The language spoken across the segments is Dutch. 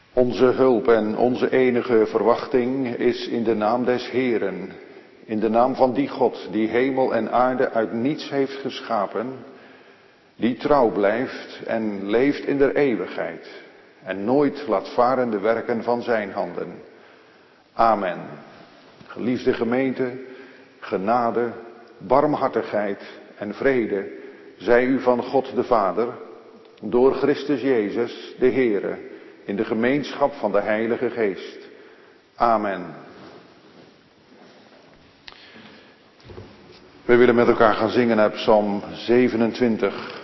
Onze hulp en onze enige verwachting is in de naam des Heeren, in de naam van die God die hemel en aarde uit niets heeft geschapen, die trouw blijft en leeft in der eeuwigheid en nooit laat varen de werken van zijn handen. Amen. Geliefde gemeente, genade, barmhartigheid en vrede zij u van God de Vader, door Christus Jezus de Heere, in de gemeenschap van de Heilige Geest. Amen. We willen met elkaar gaan zingen uit Psalm 27,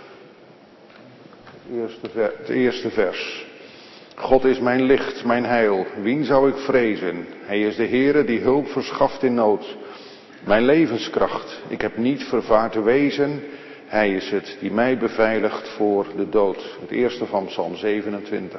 het eerste vers. God is mijn licht, mijn heil, wien zou ik vrezen? Hij is de Heere die hulp verschaft in nood. Mijn levenskracht, ik heb niet vervaard te wezen. Hij is het die mij beveiligt voor de dood. Het eerste van Psalm 27.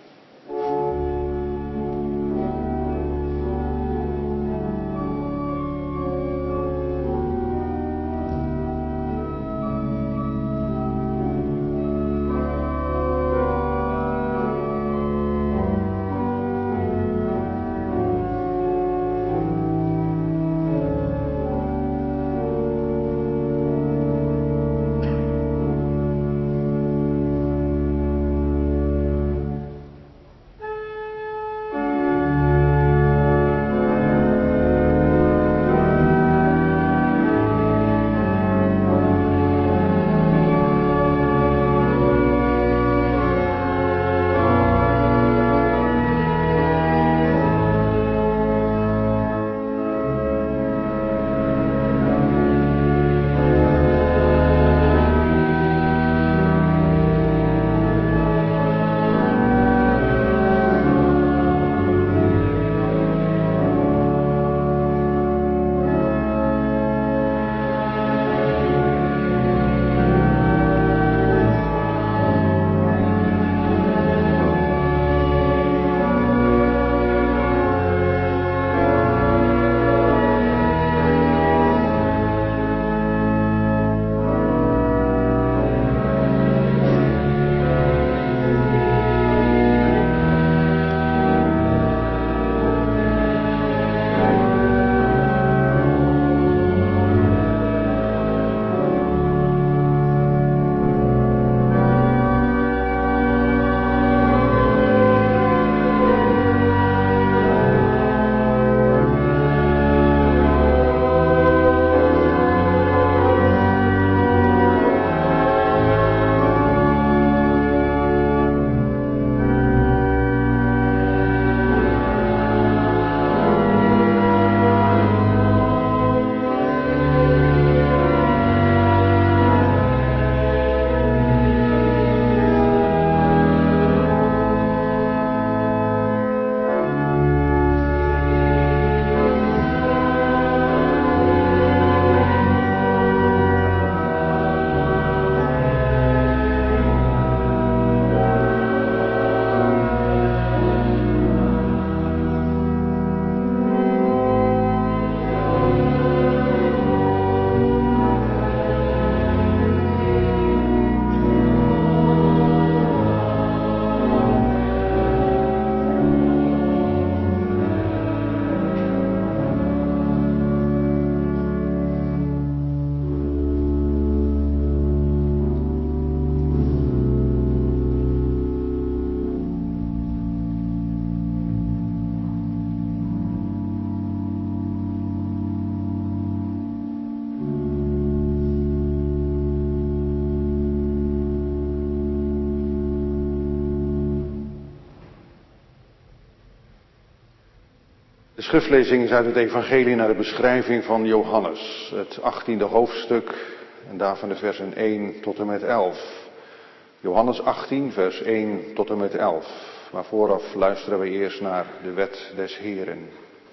De schriftlezing is uit het evangelie naar de beschrijving van Johannes, het 18e hoofdstuk en daarvan de versen 1 tot en met 11. Johannes 18, vers 1 tot en met 11. Maar vooraf luisteren we eerst naar de wet des Heeren.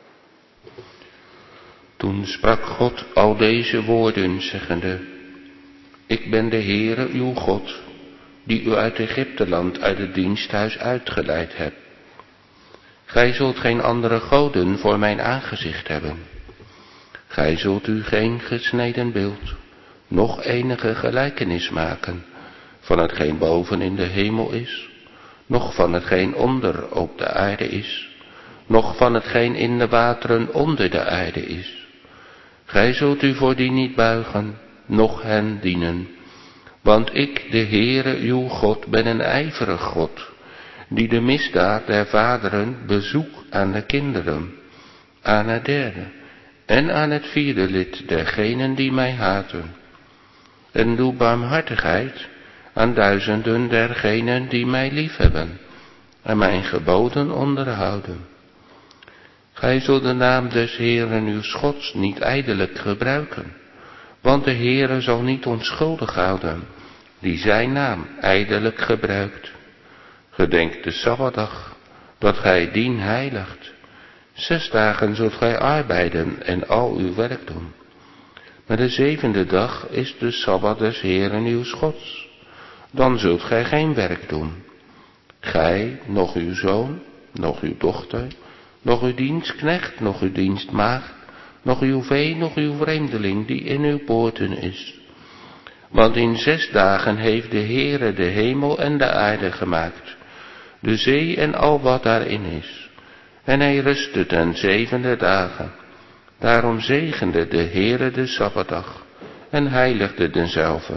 Toen sprak God al deze woorden, zeggende: Ik ben de Heere uw God, die u uit Egypteland uit het diensthuis uitgeleid hebt. Gij zult geen andere goden voor mijn aangezicht hebben. Gij zult u geen gesneden beeld, noch enige gelijkenis maken van hetgeen boven in de hemel is, noch van hetgeen onder op de aarde is, noch van hetgeen in de wateren onder de aarde is. Gij zult u voor die niet buigen, noch hen dienen. Want ik, de Heere uw God, ben een ijverig God, die de misdaad der vaderen bezoek aan de kinderen, aan het derde en aan het vierde lid dergenen die mij haten. En doe barmhartigheid aan duizenden dergenen die mij liefhebben en mijn geboden onderhouden. Gij zult de naam des Heeren uw Gods niet ijdelijk gebruiken, want de Heere zal niet onschuldig houden, die zijn naam ijdelijk gebruikt. Gedenk de Sabbatdag, dat gij dien heiligt. 6 dagen zult gij arbeiden en al uw werk doen. Maar de 7e dag is de Sabbat des Heeren uw Gods. Dan zult gij geen werk doen. Gij, noch uw zoon, noch uw dochter, noch uw dienstknecht, noch uw dienstmaagd, noch uw vee, noch uw vreemdeling die in uw poorten is. Want in 6 dagen heeft de Heere de hemel en de aarde gemaakt, de zee en al wat daarin is. En hij rustte ten 7e dagen. Daarom zegende de Heere de Sabbatdag en heiligde denzelve.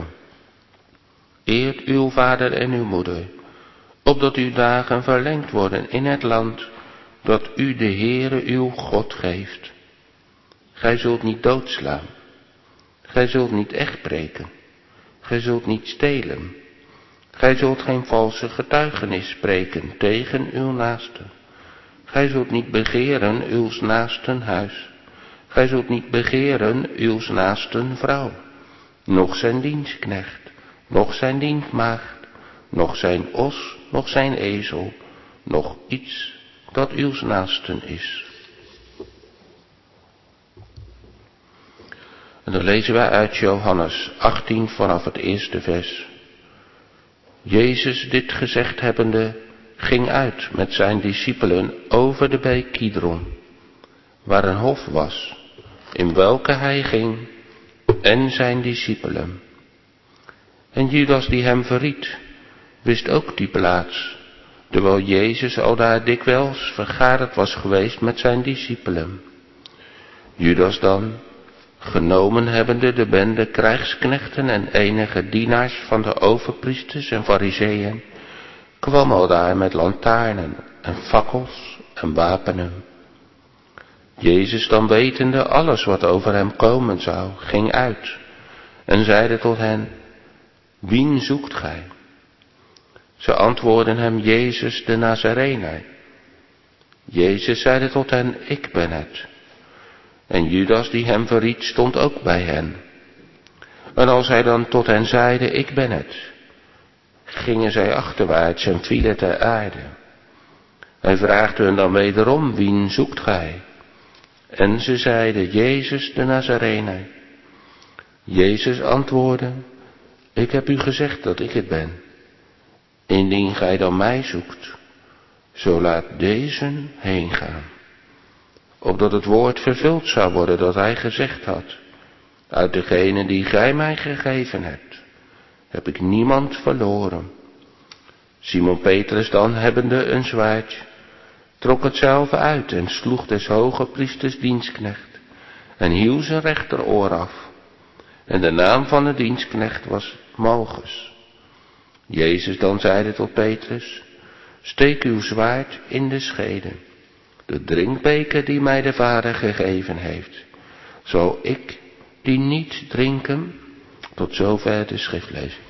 Eert uw vader en uw moeder, opdat uw dagen verlengd worden in het land dat u de Heere uw God geeft. Gij zult niet doodslaan. Gij zult niet echtbreken. Gij zult niet stelen. Gij zult geen valse getuigenis spreken tegen uw naaste. Gij zult niet begeren uws naasten huis. Gij zult niet begeren uws naasten vrouw, noch zijn dienstknecht, noch zijn dienstmaagd, noch zijn os, noch zijn ezel, noch iets dat uws naasten is. En dan lezen wij uit Johannes 18 vanaf het eerste vers. Jezus dit gezegd hebbende, ging uit met zijn discipelen over de beek Kidron, waar een hof was, in welke hij ging, en zijn discipelen. En Judas die hem verried, wist ook die plaats, terwijl Jezus al daar dikwijls vergaderd was geweest met zijn discipelen. Judas dan, genomen hebbende de bende krijgsknechten en enige dienaars van de overpriesters en farizeeën, kwam al daar met lantaarnen en fakkels en wapenen. Jezus dan wetende alles wat over hem komen zou, ging uit en zeide tot hen, wien zoekt gij? Ze antwoordden hem, Jezus de Nazarener. Jezus zeide tot hen, ik ben het. En Judas die hem verried stond ook bij hen. En als hij dan tot hen zeide, ik ben het, gingen zij achterwaarts en vielen ter aarde. Hij vraagde hun dan wederom, wien zoekt gij? En ze zeiden, Jezus de Nazarener. Jezus antwoordde, ik heb u gezegd dat ik het ben. Indien gij dan mij zoekt, zo laat deze heen gaan. Opdat het woord vervuld zou worden dat hij gezegd had. Uit degene die gij mij gegeven hebt, heb ik niemand verloren. Simon Petrus dan, hebbende een zwaard, trok het zelf uit en sloeg des hoge priesters dienstknecht en hieuw zijn rechteroor af. En de naam van de dienstknecht was Malchus. Jezus dan zeide tot Petrus, steek uw zwaard in de schede. De drinkbeker die mij de Vader gegeven heeft, zal ik die niet drinken? Tot zover de schriftlezing.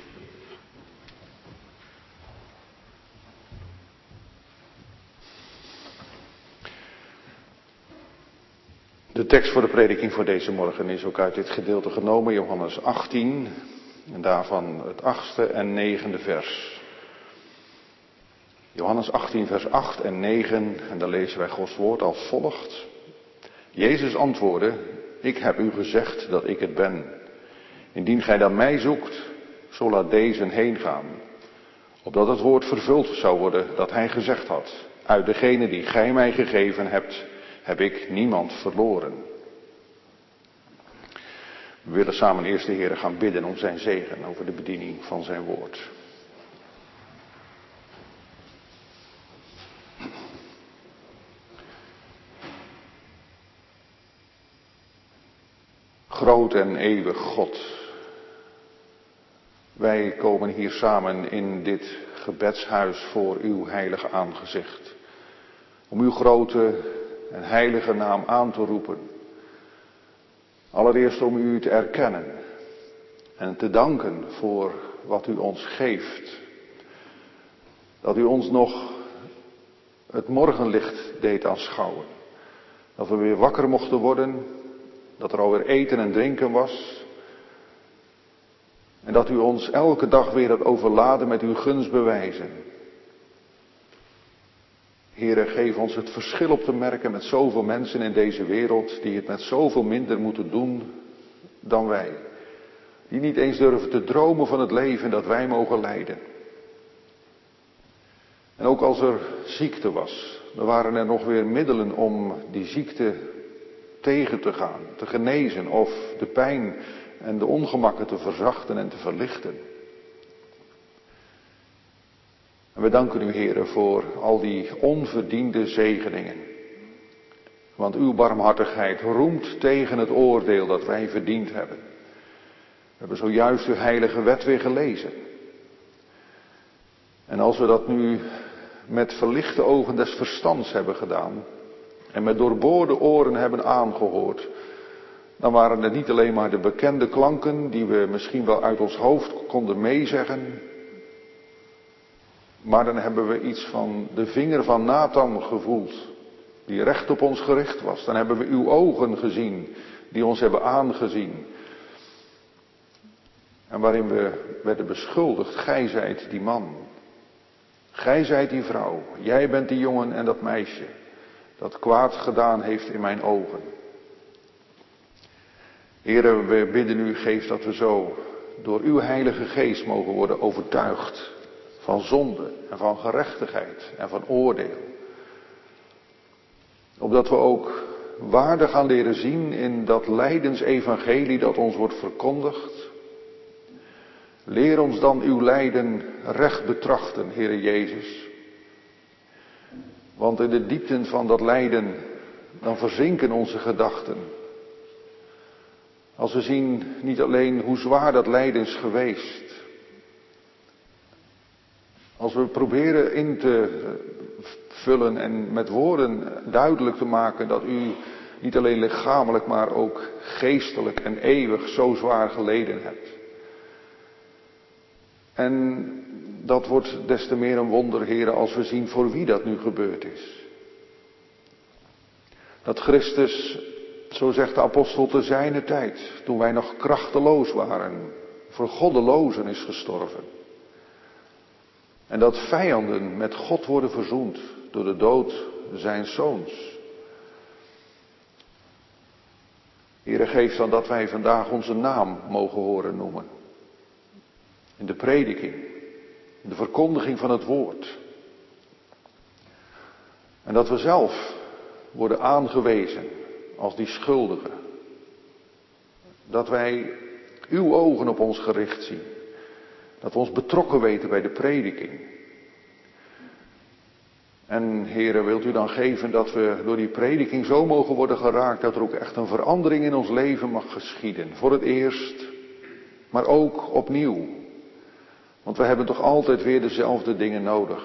De tekst voor de prediking voor deze morgen is ook uit dit gedeelte genomen, Johannes 18, en daarvan het 8e en 9e vers. Johannes 18 vers 8 en 9, en daar lezen wij Gods woord als volgt. Jezus antwoordde, ik heb u gezegd dat ik het ben. Indien gij dan mij zoekt, zo laat deze heen gaan. Opdat het woord vervuld zou worden dat hij gezegd had. Uit degene die gij mij gegeven hebt, heb ik niemand verloren. We willen samen eerst de Heer gaan bidden om zijn zegen over de bediening van zijn woord. Groot en eeuwig God, wij komen hier samen in dit gebedshuis voor uw heilige aangezicht. Om uw grote en heilige naam aan te roepen. Allereerst om u te erkennen en te danken voor wat u ons geeft. Dat u ons nog het morgenlicht deed aanschouwen. Dat we weer wakker mochten worden. Dat er alweer eten en drinken was. En dat u ons elke dag weer hebt overladen met uw gunstbewijzen. Heere, geef ons het verschil op te merken met zoveel mensen in deze wereld die het met zoveel minder moeten doen dan wij. Die niet eens durven te dromen van het leven dat wij mogen leiden. En ook als er ziekte was, dan waren er nog weer middelen om die ziekte tegen te gaan, te genezen of de pijn en de ongemakken te verzachten en te verlichten. En we danken u, Heere, voor al die onverdiende zegeningen. Want uw barmhartigheid roemt tegen het oordeel dat wij verdiend hebben. We hebben zojuist uw heilige wet weer gelezen. En als we dat nu met verlichte ogen des verstands hebben gedaan en met doorboorde oren hebben aangehoord, dan waren het niet alleen maar de bekende klanken die we misschien wel uit ons hoofd konden meezeggen, maar dan hebben we iets van de vinger van Nathan gevoeld, die recht op ons gericht was. Dan hebben we uw ogen gezien, die ons hebben aangezien. En waarin we werden beschuldigd, gij zijt die man. Gij zijt die vrouw. Jij bent die jongen en dat meisje, dat kwaad gedaan heeft in mijn ogen. Heere, we bidden u, geef dat we zo door uw heilige geest mogen worden overtuigd van zonde en van gerechtigheid en van oordeel. Opdat we ook waarde gaan leren zien in dat lijdensevangelie dat ons wordt verkondigd. Leer ons dan uw lijden recht betrachten, Heere Jezus. Want in de diepten van dat lijden, dan verzinken onze gedachten. Als we zien niet alleen hoe zwaar dat lijden is geweest. Als we proberen in te vullen en met woorden duidelijk te maken dat u niet alleen lichamelijk, maar ook geestelijk en eeuwig zo zwaar geleden hebt. En dat wordt des te meer een wonder, Heere, als we zien voor wie dat nu gebeurd is. Dat Christus, zo zegt de apostel te zijner tijd, toen wij nog krachteloos waren, voor goddelozen is gestorven. En dat vijanden met God worden verzoend door de dood zijns zoons. Heere, geef dan dat wij vandaag onze naam mogen horen noemen. In de prediking, in de verkondiging van het woord. En dat we zelf worden aangewezen als die schuldigen. Dat wij uw ogen op ons gericht zien. Dat we ons betrokken weten bij de prediking. En Heere, wilt u dan geven dat we door die prediking zo mogen worden geraakt dat er ook echt een verandering in ons leven mag geschieden. Voor het eerst, maar ook opnieuw. Want we hebben toch altijd weer dezelfde dingen nodig.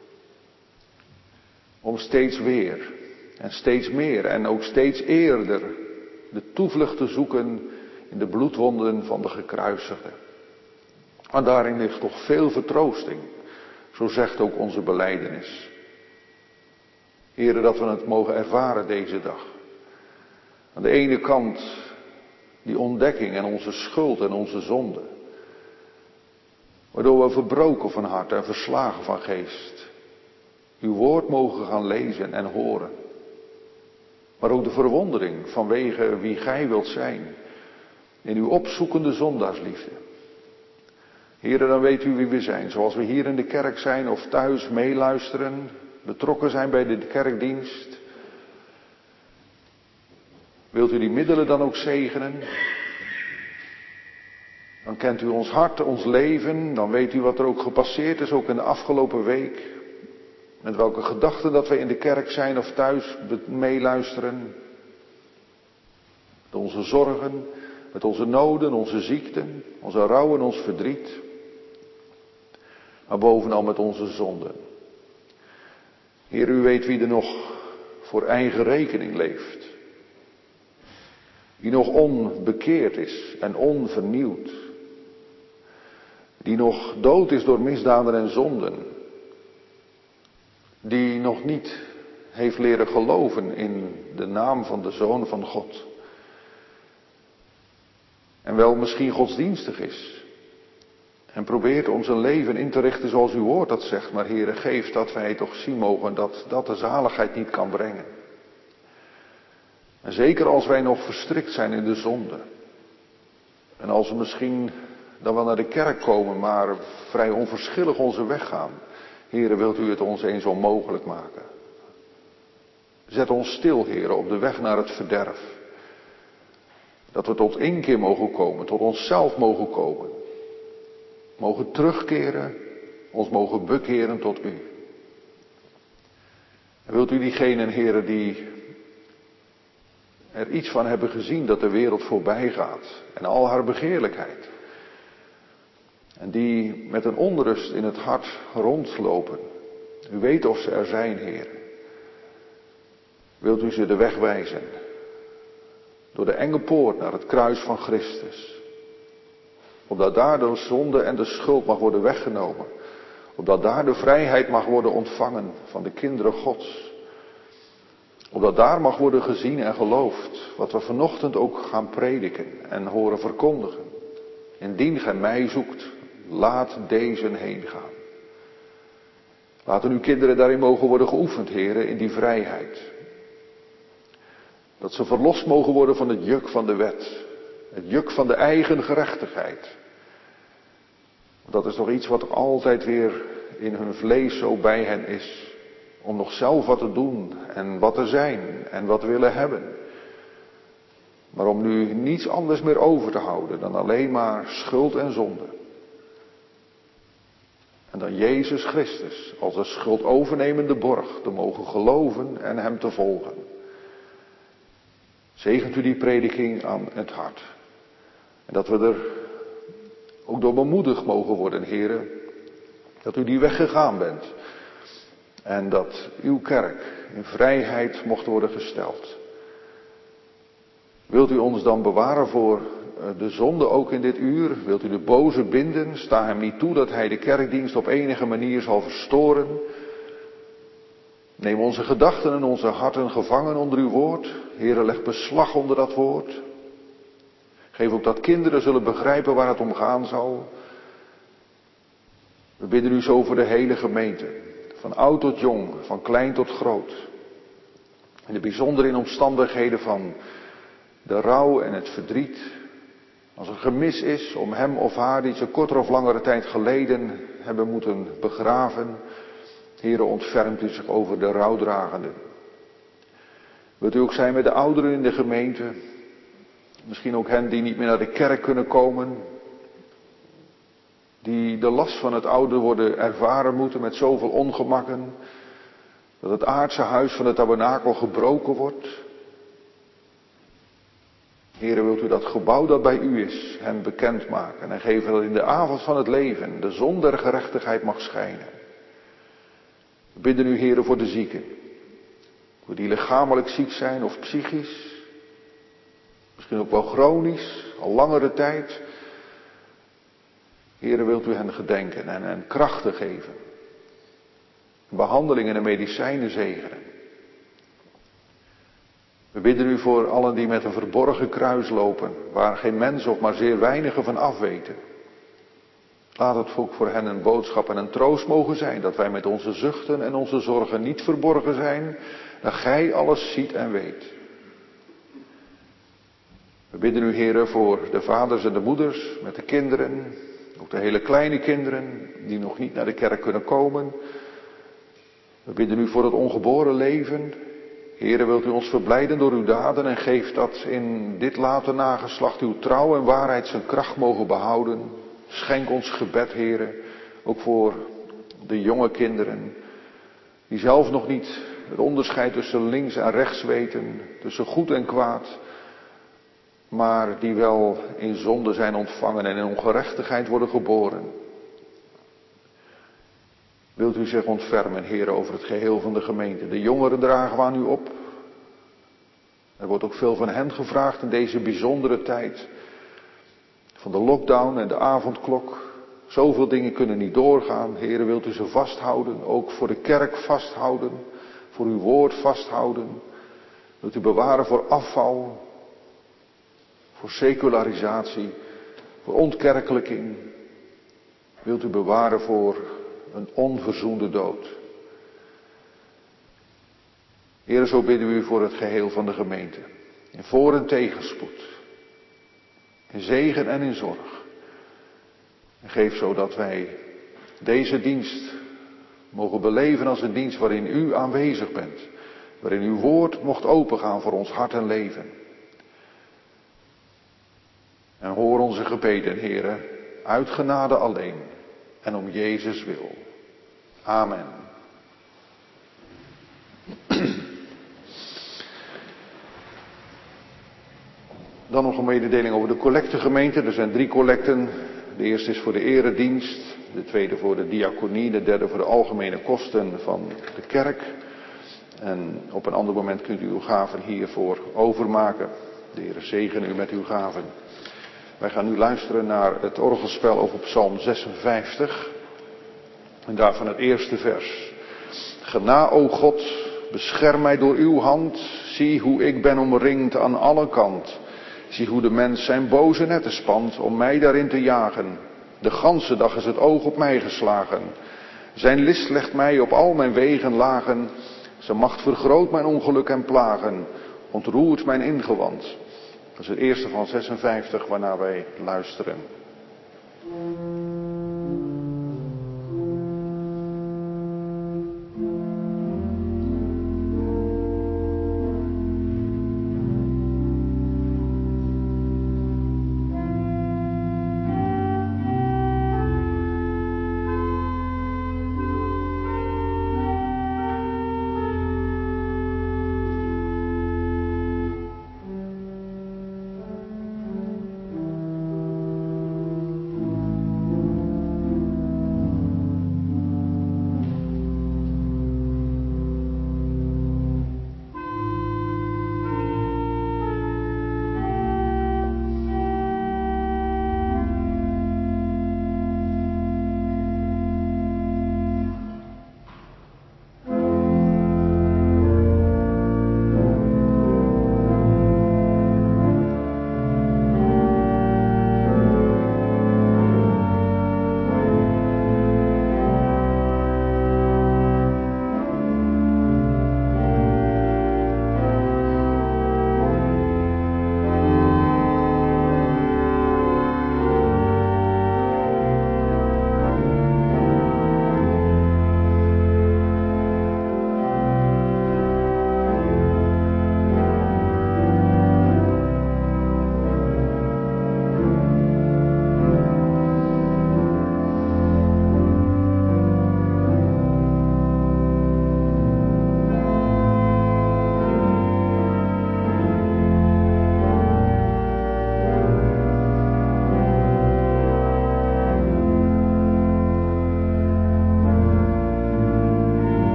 Om steeds weer en steeds meer en ook steeds eerder de toevlucht te zoeken in de bloedwonden van de gekruisigde. Maar daarin ligt toch veel vertroosting. Zo zegt ook onze belijdenis. Heere, dat we het mogen ervaren deze dag. Aan de ene kant die ontdekking en onze schuld en onze zonde. Waardoor we verbroken van hart en verslagen van geest uw woord mogen gaan lezen en horen. Maar ook de verwondering vanwege wie gij wilt zijn in uw opzoekende zondaarsliefde. Heere, dan weet u wie we zijn. Zoals we hier in de kerk zijn of thuis meeluisteren, betrokken zijn bij de kerkdienst. Wilt u die middelen dan ook zegenen? Dan kent u ons hart, ons leven, dan weet u wat er ook gepasseerd is, ook in de afgelopen week. Met welke gedachten dat we in de kerk zijn of thuis meeluisteren. Met onze zorgen, met onze noden, onze ziekten, onze rouw en ons verdriet. Maar bovenal met onze zonden. Heer, u weet wie er nog voor eigen rekening leeft. Die nog onbekeerd is en onvernieuwd. Die nog dood is door misdaden en zonden. Die nog niet heeft leren geloven in de naam van de Zoon van God. En wel misschien godsdienstig is. En probeert om zijn leven in te richten zoals uw woord dat zegt. Maar Heere, geef dat wij toch zien mogen dat de zaligheid niet kan brengen. En zeker als wij nog verstrikt zijn in de zonde. En als we misschien dan wel naar de kerk komen, maar vrij onverschillig onze weg gaan. Heere, wilt u het ons eens onmogelijk maken. Zet ons stil, Heere, op de weg naar het verderf. Dat we tot inkeer mogen komen, tot onszelf mogen komen. Mogen terugkeren, ons mogen bekeren tot u. En wilt u diegenen, Heere, die er iets van hebben gezien dat de wereld voorbij gaat en al haar begeerlijkheid. En die met een onrust in het hart rondlopen. U weet of ze er zijn, Heer. Wilt u ze de weg wijzen. Door de enge poort naar het kruis van Christus. Opdat daar de zonde en de schuld mag worden weggenomen. Opdat daar de vrijheid mag worden ontvangen van de kinderen Gods. Opdat daar mag worden gezien en geloofd. Wat we vanochtend ook gaan prediken en horen verkondigen. Indien gij mij zoekt, laat deze heen gaan. Laten uw kinderen daarin mogen worden geoefend, heren, in die vrijheid. Dat ze verlost mogen worden van het juk van de wet. Het juk van de eigen gerechtigheid. Dat is toch iets wat altijd weer in hun vlees zo bij hen is. Om nog zelf wat te doen en wat te zijn en wat willen hebben. Maar om nu niets anders meer over te houden dan alleen maar schuld en zonde. En dan Jezus Christus als de schuld overnemende borg te mogen geloven en hem te volgen. Zegent u die prediking aan het hart. En dat we er ook door bemoedigd mogen worden, heren. Dat u die weg gegaan bent. En dat uw kerk in vrijheid mocht worden gesteld. Wilt u ons dan bewaren voor de zonde ook in dit uur? Wilt u de boze binden? Sta hem niet toe dat hij de kerkdienst op enige manier zal verstoren. Neem onze gedachten en onze harten gevangen onder uw woord. Heere, leg beslag onder dat woord. Geef ook dat kinderen zullen begrijpen waar het om gaan zal. We bidden u zo voor de hele gemeente. Van oud tot jong, van klein tot groot. In de bijzonder in omstandigheden van de rouw en het verdriet. Als er gemis is om hem of haar die ze korter of langere tijd geleden hebben moeten begraven. Heere, ontfermt u zich over de rouwdragenden. Wilt u ook zijn met de ouderen in de gemeente. Misschien ook hen die niet meer naar de kerk kunnen komen. Die de last van het ouder worden ervaren moeten met zoveel ongemakken. Dat het aardse huis van de tabernakel gebroken wordt. Heere, wilt u dat gebouw dat bij u is, hen bekendmaken. En geven dat in de avond van het leven de zon der gerechtigheid mag schijnen. We bidden u, Heere, voor de zieken. Voor die lichamelijk ziek zijn of psychisch. Misschien ook wel chronisch, al langere tijd. Heere, wilt u hen gedenken en krachten geven. Behandelingen en medicijnen zegenen. We bidden u voor allen die met een verborgen kruis lopen, waar geen mens of maar zeer weinigen van afweten. Laat het ook voor hen een boodschap en een troost mogen zijn, dat wij met onze zuchten en onze zorgen niet verborgen zijn, dat gij alles ziet en weet. We bidden u, Heere, voor de vaders en de moeders met de kinderen, ook de hele kleine kinderen die nog niet naar de kerk kunnen komen. We bidden u voor het ongeboren leven. Heere, wilt u ons verblijden door uw daden en geeft dat in dit late nageslacht uw trouw en waarheid zijn kracht mogen behouden. Schenk ons gebed, Heere, ook voor de jonge kinderen, die zelf nog niet het onderscheid tussen links en rechts weten, tussen goed en kwaad. maar die wel in zonde zijn ontvangen en in ongerechtigheid worden geboren. Wilt u zich ontfermen, Heer, over het geheel van de gemeente. De jongeren dragen we aan u op. Er wordt ook veel van hen gevraagd in deze bijzondere tijd. Van de lockdown en de avondklok. Zoveel dingen kunnen niet doorgaan. Heer, wilt u ze vasthouden. Ook voor de kerk vasthouden. Voor uw woord vasthouden. Wilt u bewaren voor afval. Voor secularisatie. Voor ontkerkelijking. Wilt u bewaren voor een onverzoende dood. Heer, zo bidden we u voor het geheel van de gemeente. In voor- en tegenspoed. In zegen en in zorg. En geef zodat wij deze dienst mogen beleven als een dienst waarin u aanwezig bent. Waarin uw woord mocht opengaan voor ons hart en leven. En hoor onze gebeden, Heere, uit genade alleen en om Jezus wil. Amen. Dan nog een mededeling over de collectegemeente. Er zijn 3 collecten. De eerste is voor de eredienst. De tweede voor de diaconie. De derde voor de algemene kosten van de kerk. En op een ander moment kunt u uw gaven hiervoor overmaken. De Heer zegene u met uw gaven. Wij gaan nu luisteren naar het orgelspel over Psalm 56. En daarvan het eerste vers. Gena, o God, bescherm mij door uw hand. Zie hoe ik ben omringd aan alle kant. Zie hoe de mens zijn boze netten spant om mij daarin te jagen. De ganse dag is het oog op mij geslagen. Zijn list legt mij op al mijn wegen lagen. Zijn macht vergroot mijn ongeluk en plagen. Ontroert mijn ingewand. Dat is het eerste van 56 waarna wij luisteren.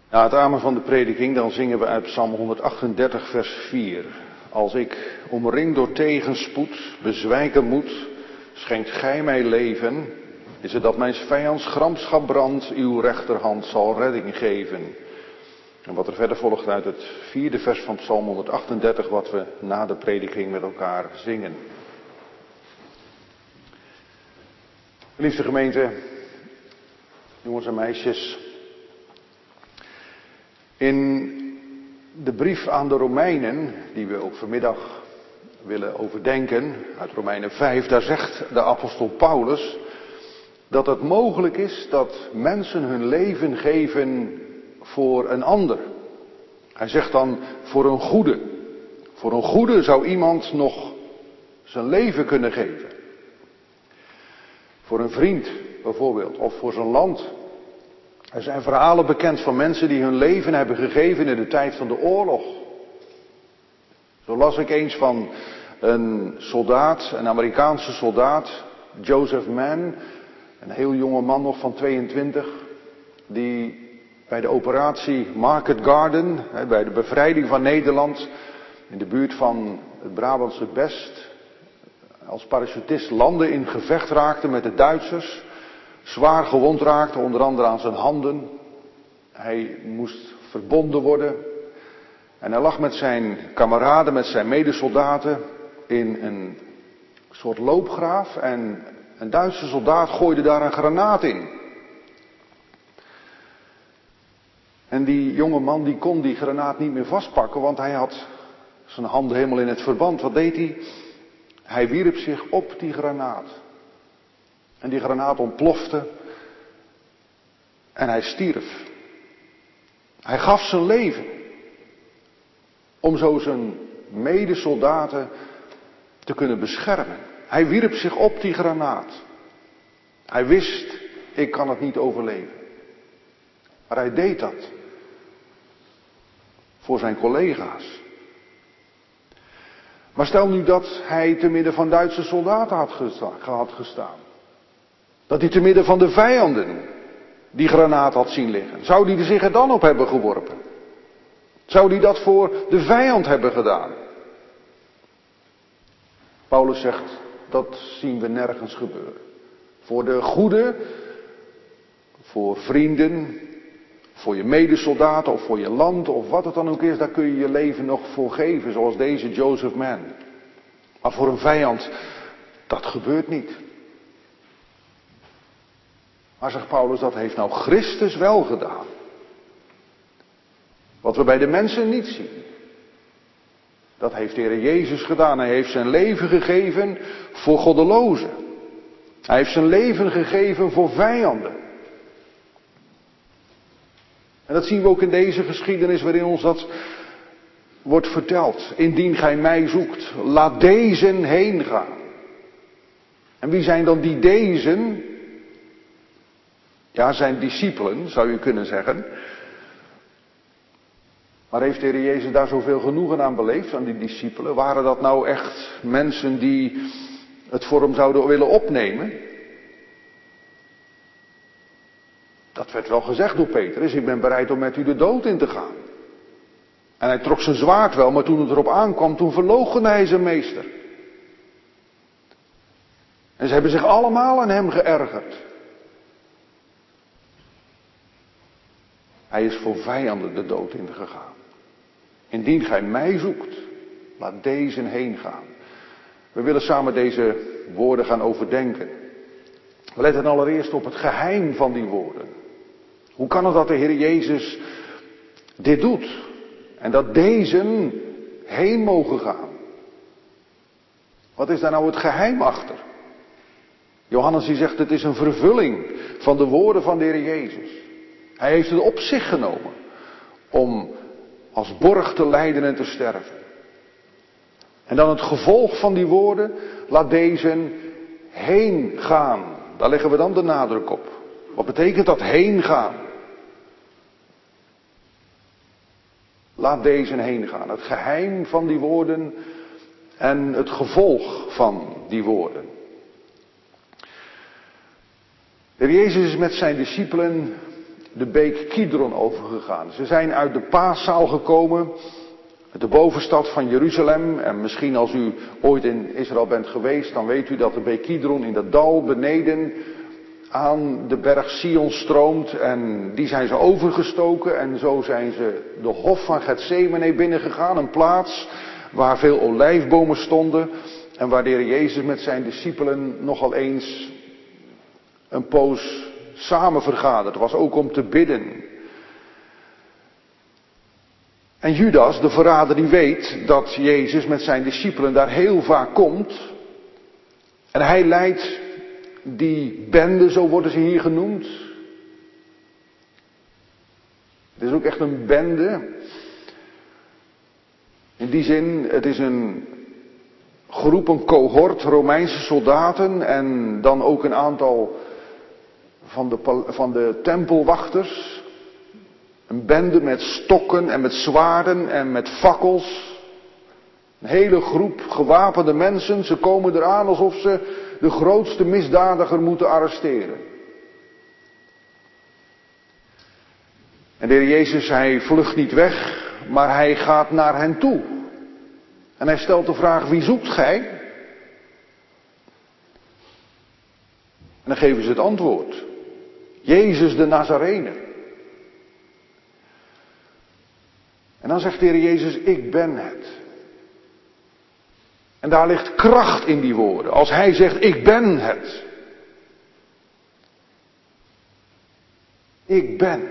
Na het amen van de prediking dan zingen we uit Psalm 138 vers 4. Als ik omringd door tegenspoed bezwijken moet, schenkt gij mij leven, is het dat mijn vijands gramschap brandt, uw rechterhand zal redding geven. En wat er verder volgt uit het 4e vers van Psalm 138, wat we na de prediking met elkaar zingen. Liefste gemeente, jongens en meisjes. In de brief aan de Romeinen, die we ook vanmiddag willen overdenken, uit Romeinen 5, daar zegt de apostel Paulus dat het mogelijk is dat mensen hun leven geven voor een ander. Hij zegt dan voor een goede. Voor een goede zou iemand nog zijn leven kunnen geven. Voor een vriend bijvoorbeeld, of voor zijn land. Er zijn verhalen bekend van mensen die hun leven hebben gegeven in de tijd van de oorlog. Zo las ik eens van een soldaat, een Amerikaanse soldaat, Joseph Mann, een heel jonge man nog van 22, die bij de operatie Market Garden, bij de bevrijding van Nederland, in de buurt van het Brabantse Best, als parachutist landde in gevecht raakte met de Duitsers, zwaar gewond raakte, onder andere aan zijn handen. Hij moest verbonden worden en hij lag met zijn kameraden, met zijn medesoldaten in een soort loopgraaf en een Duitse soldaat gooide daar een granaat in. En die jonge man die kon die granaat niet meer vastpakken, want hij had zijn handen helemaal in het verband. Wat deed hij? Hij wierp zich op die granaat. En die granaat ontplofte. En hij stierf. Hij gaf zijn leven. Om zo zijn medesoldaten te kunnen beschermen. Hij wierp zich op die granaat. Hij wist, ik kan het niet overleven. Maar hij deed dat. Voor zijn collega's. Maar stel nu dat hij te midden van Duitse soldaten had gestaan. Dat hij te midden van de vijanden die granaat had zien liggen. Zou hij zich er dan op hebben geworpen? Zou hij dat voor de vijand hebben gedaan? Paulus zegt, dat zien we nergens gebeuren. Voor de goede, voor vrienden, voor je medesoldaten of voor je land of wat het dan ook is, daar kun je je leven nog voor geven, zoals deze Joseph Mann. Maar voor een vijand, dat gebeurt niet. Maar zegt Paulus, dat heeft nou Christus wel gedaan. Wat we bij de mensen niet zien. Dat heeft de Heer Jezus gedaan. Hij heeft zijn leven gegeven voor goddelozen. Hij heeft zijn leven gegeven voor vijanden. En dat zien we ook in deze geschiedenis waarin ons dat wordt verteld. Indien gij mij zoekt, laat dezen heen gaan. En wie zijn dan die dezen? Ja, zijn discipelen, zou je kunnen zeggen. Maar heeft de Heer Jezus daar zoveel genoegen aan beleefd, aan die discipelen? Waren dat nou echt mensen die het voor hem zouden willen opnemen? Dat werd wel gezegd door Petrus, ik ben bereid om met u de dood in te gaan. En hij trok zijn zwaard wel, maar toen het erop aankwam, toen verloochende hij zijn meester. En ze hebben zich allemaal aan hem geërgerd. Hij is voor vijanden de dood ingegaan. Indien gij mij zoekt, laat deze heen gaan. We willen samen deze woorden gaan overdenken. We letten allereerst op het geheim van die woorden. Hoe kan het dat de Heer Jezus dit doet? En dat deze heen mogen gaan. Wat is daar nou het geheim achter? Johannes die zegt, het is een vervulling van de woorden van de Heer Jezus. Hij heeft het op zich genomen om als borg te lijden en te sterven. En dan het gevolg van die woorden, laat deze heen gaan. Daar leggen we dan de nadruk op. Wat betekent dat heen gaan? Laat deze heen gaan. Het geheim van die woorden en het gevolg van die woorden. De Heer Jezus is met zijn discipelen de beek Kidron overgegaan. Ze zijn uit de paaszaal gekomen, uit de bovenstad van Jeruzalem. En misschien als u ooit in Israël bent geweest, dan weet u dat de beek Kidron in dat dal beneden aan de berg Sion stroomt. En die zijn ze overgestoken en zo zijn ze de hof van Getsemane binnengegaan. Een plaats waar veel olijfbomen stonden en waar de Heer Jezus met zijn discipelen nogal eens een poos samen vergaderd was, ook om te bidden. En Judas, de verrader, die weet dat Jezus met zijn discipelen daar heel vaak komt. En hij leidt die bende, zo worden ze hier genoemd. Het is ook echt een bende. In die zin, het is een groep, een cohort Romeinse soldaten en dan ook een aantal van de tempelwachters. Een bende met stokken en met zwaarden en met fakkels. Een hele groep gewapende mensen. Ze komen eraan alsof ze de grootste misdadiger moeten arresteren. En de Heer Jezus, hij vlucht niet weg, maar hij gaat naar hen toe. En hij stelt de vraag, wie zoekt gij? En dan geven ze het antwoord. Jezus de Nazarener. En dan zegt de Heer Jezus, ik ben het. En daar ligt kracht in die woorden. Als hij zegt, ik ben het. Ik ben.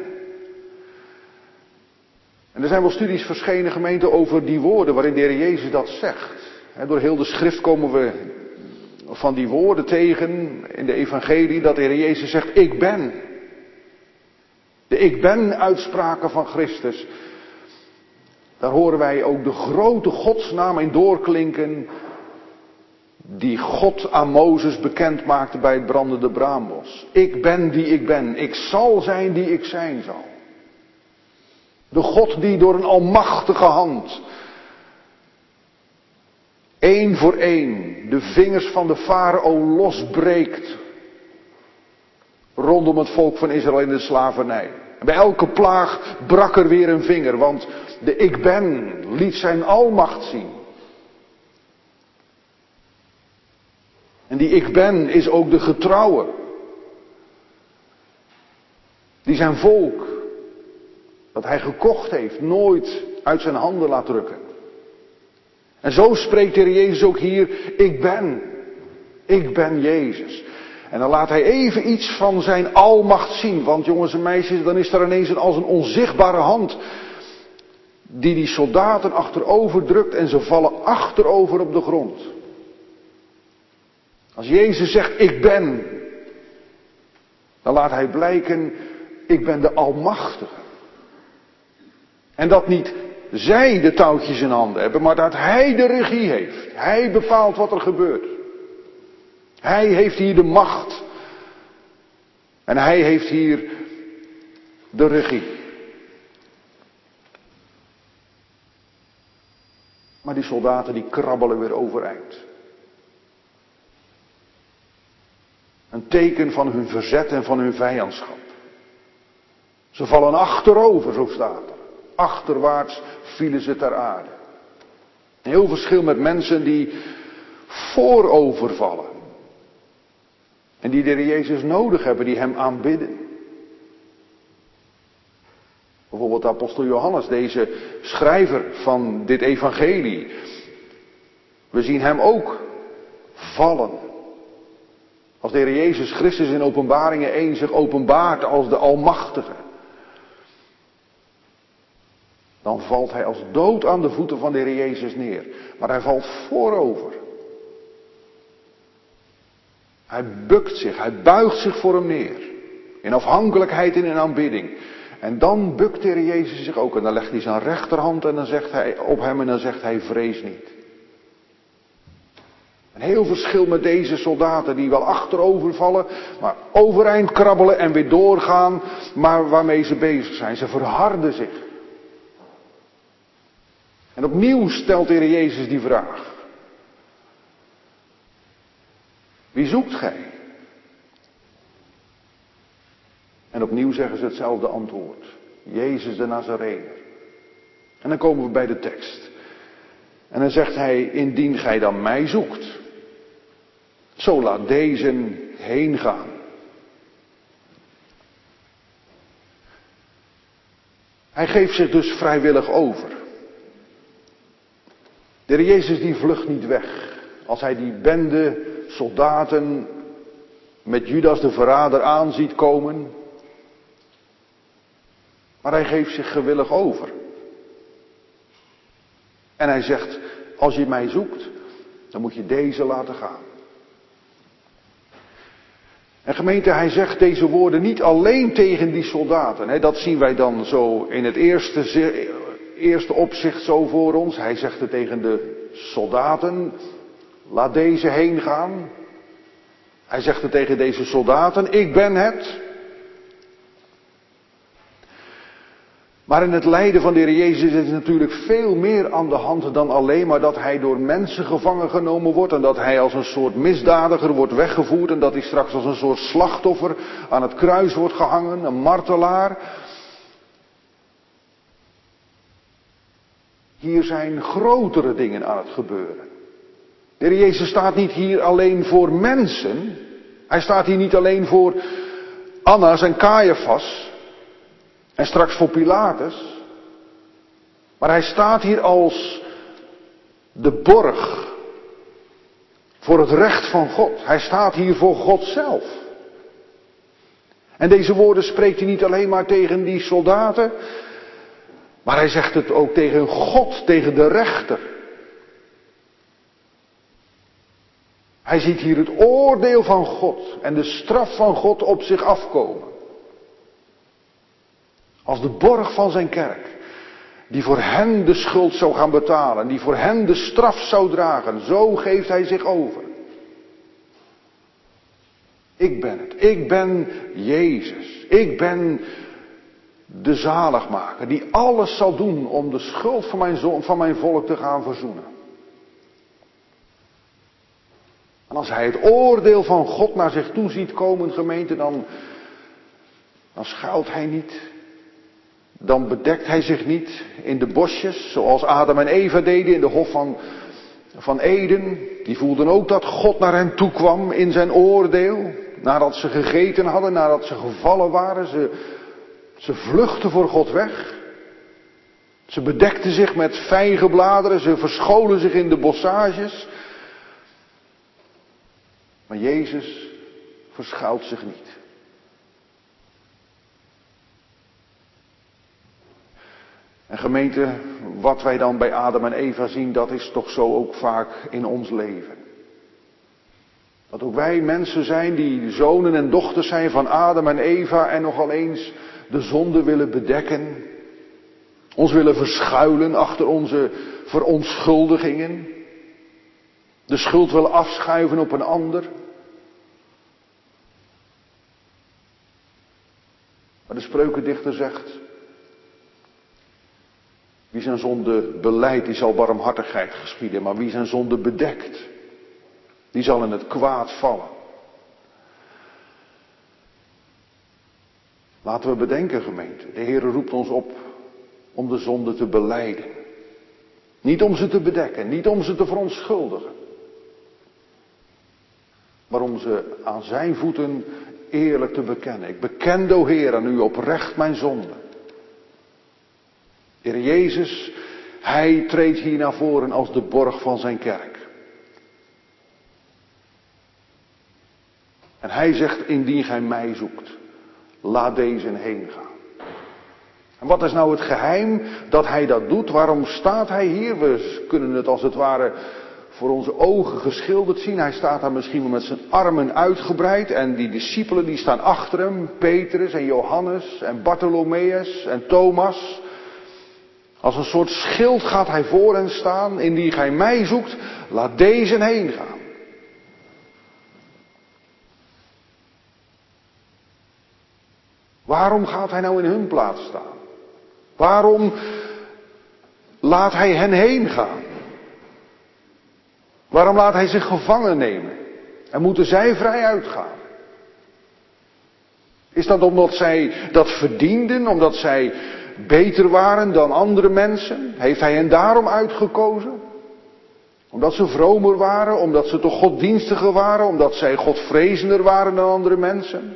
En er zijn wel studies verschenen, gemeente, over die woorden waarin de Heer Jezus dat zegt. Door heel de schrift komen we van die woorden tegen in de evangelie dat de Heer Jezus zegt, ik ben. De ik ben uitspraken van Christus. Daar horen wij ook de grote godsnaam in doorklinken, die God aan Mozes bekend maakte bij het brandende braambos. Ik ben die ik ben, ik zal zijn die ik zijn zal. De God die door een almachtige hand, één voor één, de vingers van de farao losbreekt rondom het volk van Israël in de slavernij. En bij elke plaag brak er weer een vinger, want de ik ben liet zijn almacht zien. En die ik ben is ook de getrouwe, die zijn volk, dat hij gekocht heeft, nooit uit zijn handen laat drukken. En zo spreekt de Heer Jezus ook hier, ik ben Jezus. En dan laat hij even iets van zijn almacht zien, want jongens en meisjes, dan is er ineens als een onzichtbare hand die soldaten achterover drukt en ze vallen achterover op de grond. Als Jezus zegt, ik ben, dan laat hij blijken, ik ben de Almachtige. En dat niet zij de touwtjes in handen hebben, maar dat hij de regie heeft. Hij bepaalt wat er gebeurt. Hij heeft hier de macht. En hij heeft hier de regie. Maar die soldaten die krabbelen weer overeind. Een teken van hun verzet en van hun vijandschap. Ze vallen achterover, zo staat er. Achterwaarts vielen ze ter aarde. Een heel verschil met mensen die voorover vallen. En die de Heer Jezus nodig hebben, die hem aanbidden. Bijvoorbeeld de apostel Johannes, deze schrijver van dit evangelie. We zien hem ook vallen. Als de Heer Jezus Christus in Openbaringen 1 zich openbaart als de Almachtige. Dan valt hij als dood aan de voeten van de Heer Jezus neer. Maar hij valt voorover. Hij bukt zich, hij buigt zich voor hem neer. In afhankelijkheid en in aanbidding. En dan bukt de Heer Jezus zich ook. En dan legt hij zijn rechterhand en dan zegt hij op hem en dan zegt hij, vrees niet. Een heel verschil met deze soldaten die wel achterover vallen, maar overeind krabbelen en weer doorgaan, maar waarmee ze bezig zijn. Ze verharden zich. En opnieuw stelt de Heer Jezus die vraag. Wie zoekt gij? En opnieuw zeggen ze hetzelfde antwoord. Jezus de Nazarener. En dan komen we bij de tekst. En dan zegt hij, indien gij dan mij zoekt, zo laat deze heen gaan. Hij geeft zich dus vrijwillig over. De Heer Jezus die vlucht niet weg. Als hij die bende soldaten met Judas de verrader aan ziet komen. Maar hij geeft zich gewillig over. En hij zegt, als je mij zoekt, dan moet je deze laten gaan. En gemeente, hij zegt deze woorden niet alleen tegen die soldaten. Hè, dat zien wij dan zo in het eerste opzicht zo voor ons. Hij zegt het tegen de soldaten, laat deze heen gaan. Hij zegt het tegen deze soldaten, ik ben het. Maar in het lijden van de Heer Jezus is natuurlijk veel meer aan de hand dan alleen maar dat hij door mensen gevangen genomen wordt. En dat hij als een soort misdadiger wordt weggevoerd. En dat hij straks als een soort slachtoffer aan het kruis wordt gehangen, een martelaar. Hier zijn grotere dingen aan het gebeuren. De Heer Jezus staat niet hier alleen voor mensen. Hij staat hier niet alleen voor Annas en Caiaphas. En straks voor Pilatus. Maar hij staat hier als de borg. Voor het recht van God. Hij staat hier voor God zelf. En deze woorden spreekt hij niet alleen maar tegen die soldaten. Maar hij zegt het ook tegen God, tegen de rechter. Hij ziet hier het oordeel van God en de straf van God op zich afkomen. Als de borg van zijn kerk, die voor hen de schuld zou gaan betalen, die voor hen de straf zou dragen, zo geeft hij zich over. Ik ben het, ik ben Jezus, ik ben de zaligmaker, die alles zal doen om de schuld van mijn volk te gaan verzoenen. En als hij het oordeel van God naar zich toe ziet komen, gemeente, dan schuilt hij niet. Dan bedekt hij zich niet in de bosjes, zoals Adam en Eva deden in de hof van Eden. Die voelden ook dat God naar hen toe kwam in zijn oordeel. Nadat ze gegeten hadden, nadat ze gevallen waren. Ze vluchtten voor God weg. Ze bedekten zich met vijgenbladeren, ze verscholen zich in de bossages. Maar Jezus verschuilt zich niet. En gemeente, wat wij dan bij Adam en Eva zien, dat is toch zo ook vaak in ons leven. Dat ook wij mensen zijn die zonen en dochters zijn van Adam en Eva en nogal eens de zonde willen bedekken. Ons willen verschuilen achter onze verontschuldigingen. De schuld willen afschuiven op een ander. Maar de spreukendichter zegt, wie zijn zonde belijdt, die zal barmhartigheid geschieden. Maar wie zijn zonde bedekt, die zal in het kwaad vallen. Laten we bedenken, gemeente. De Heer roept ons op om de zonde te belijden. Niet om ze te bedekken, niet om ze te verontschuldigen. Maar om ze aan zijn voeten eerlijk te bekennen. Ik beken, o Heer, aan u oprecht mijn zonde. De Heer Jezus, hij treedt hier naar voren als de borg van zijn kerk. En hij zegt, indien gij mij zoekt, laat deze heen gaan. En wat is nou het geheim dat hij dat doet? Waarom staat hij hier? We kunnen het als het ware voor onze ogen geschilderd zien. Hij staat daar misschien wel met zijn armen uitgebreid. En die discipelen die staan achter hem. Petrus en Johannes en Bartholomeus en Thomas. Als een soort schild gaat hij voor hen staan. Indien gij mij zoekt, laat deze heen gaan. Waarom gaat hij nou in hun plaats staan? Waarom laat hij hen heen gaan? Waarom laat hij zich gevangen nemen? En moeten zij vrij uitgaan? Is dat omdat zij dat verdienden, omdat zij beter waren dan andere mensen? Heeft hij hen daarom uitgekozen? Omdat ze vromer waren, omdat ze toch godsdienstiger waren, omdat zij godvrezender waren dan andere mensen?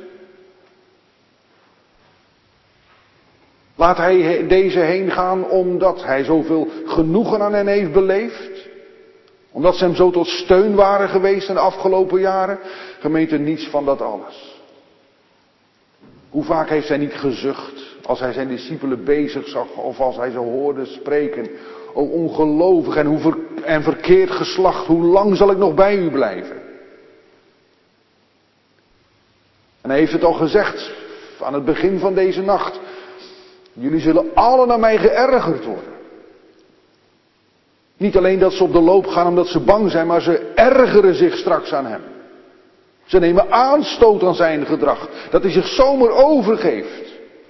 Laat hij deze heen gaan omdat hij zoveel genoegen aan hen heeft beleefd? Omdat ze hem zo tot steun waren geweest in de afgelopen jaren? Gemeente, niets van dat alles. Hoe vaak heeft hij niet gezucht als hij zijn discipelen bezig zag of als hij ze hoorde spreken. O ongelovig en verkeerd geslacht, hoe lang zal ik nog bij u blijven? En hij heeft het al gezegd aan het begin van deze nacht. Jullie zullen allen aan mij geërgerd worden. Niet alleen dat ze op de loop gaan omdat ze bang zijn, maar ze ergeren zich straks aan hem. Ze nemen aanstoot aan zijn gedrag, dat hij zich zomaar overgeeft.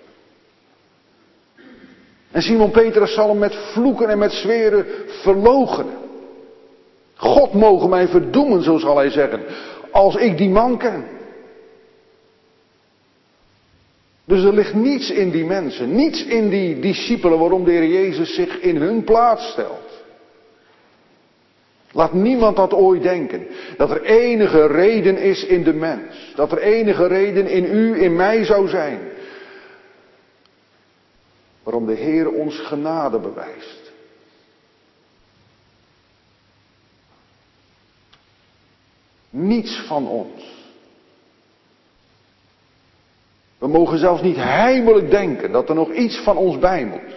En Simon Petrus zal hem met vloeken en met zweren verloochenen. God moge mij verdoemen, zo zal hij zeggen, als ik die man ken. Dus er ligt niets in die mensen, niets in die discipelen waarom de Heer Jezus zich in hun plaats stelt. Laat niemand dat ooit denken. Dat er enige reden is in de mens. Dat er enige reden in u, in mij zou zijn. Waarom de Heer ons genade bewijst. Niets van ons. We mogen zelfs niet heimelijk denken dat er nog iets van ons bij moet.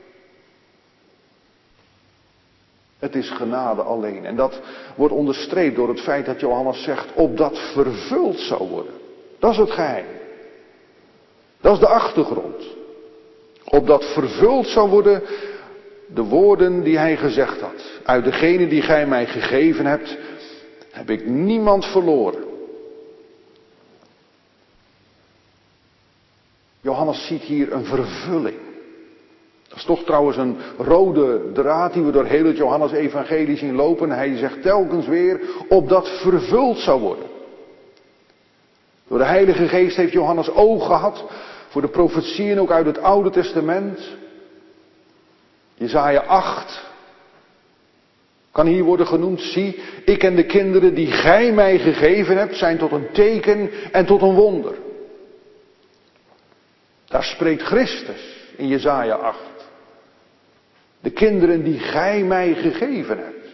Het is genade alleen. En dat wordt onderstreept door het feit dat Johannes zegt, opdat vervuld zou worden. Dat is het geheim. Dat is de achtergrond. Opdat vervuld zou worden de woorden die hij gezegd had. Uit degene die gij mij gegeven hebt, heb ik niemand verloren. Johannes ziet hier een vervulling. Dat is toch trouwens een rode draad die we door heel het Johannes-evangelie zien lopen. Hij zegt telkens weer, opdat vervuld zou worden. Door de Heilige Geest heeft Johannes oog gehad voor de profetieën ook uit het Oude Testament. Jesaja 8 kan hier worden genoemd. Zie, ik en de kinderen die gij mij gegeven hebt, zijn tot een teken en tot een wonder. Daar spreekt Christus in Jesaja 8. De kinderen die gij mij gegeven hebt.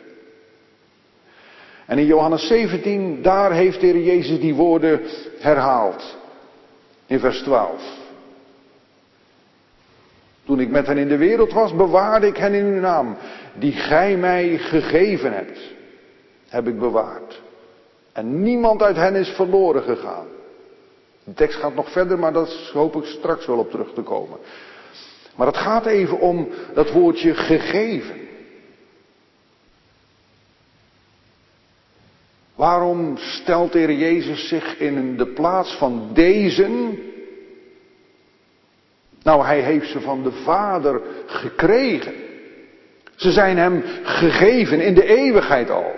En in Johannes 17, daar heeft de Heer Jezus die woorden herhaald. In vers 12. Toen ik met hen in de wereld was, bewaarde ik hen in uw naam. Die gij mij gegeven hebt, heb ik bewaard. En niemand uit hen is verloren gegaan. De tekst gaat nog verder, maar dat hoop ik straks wel op terug te komen. Maar het gaat even om dat woordje gegeven. Waarom stelt de Heer Jezus zich in de plaats van dezen? Nou, hij heeft ze van de Vader gekregen. Ze zijn hem gegeven in de eeuwigheid al.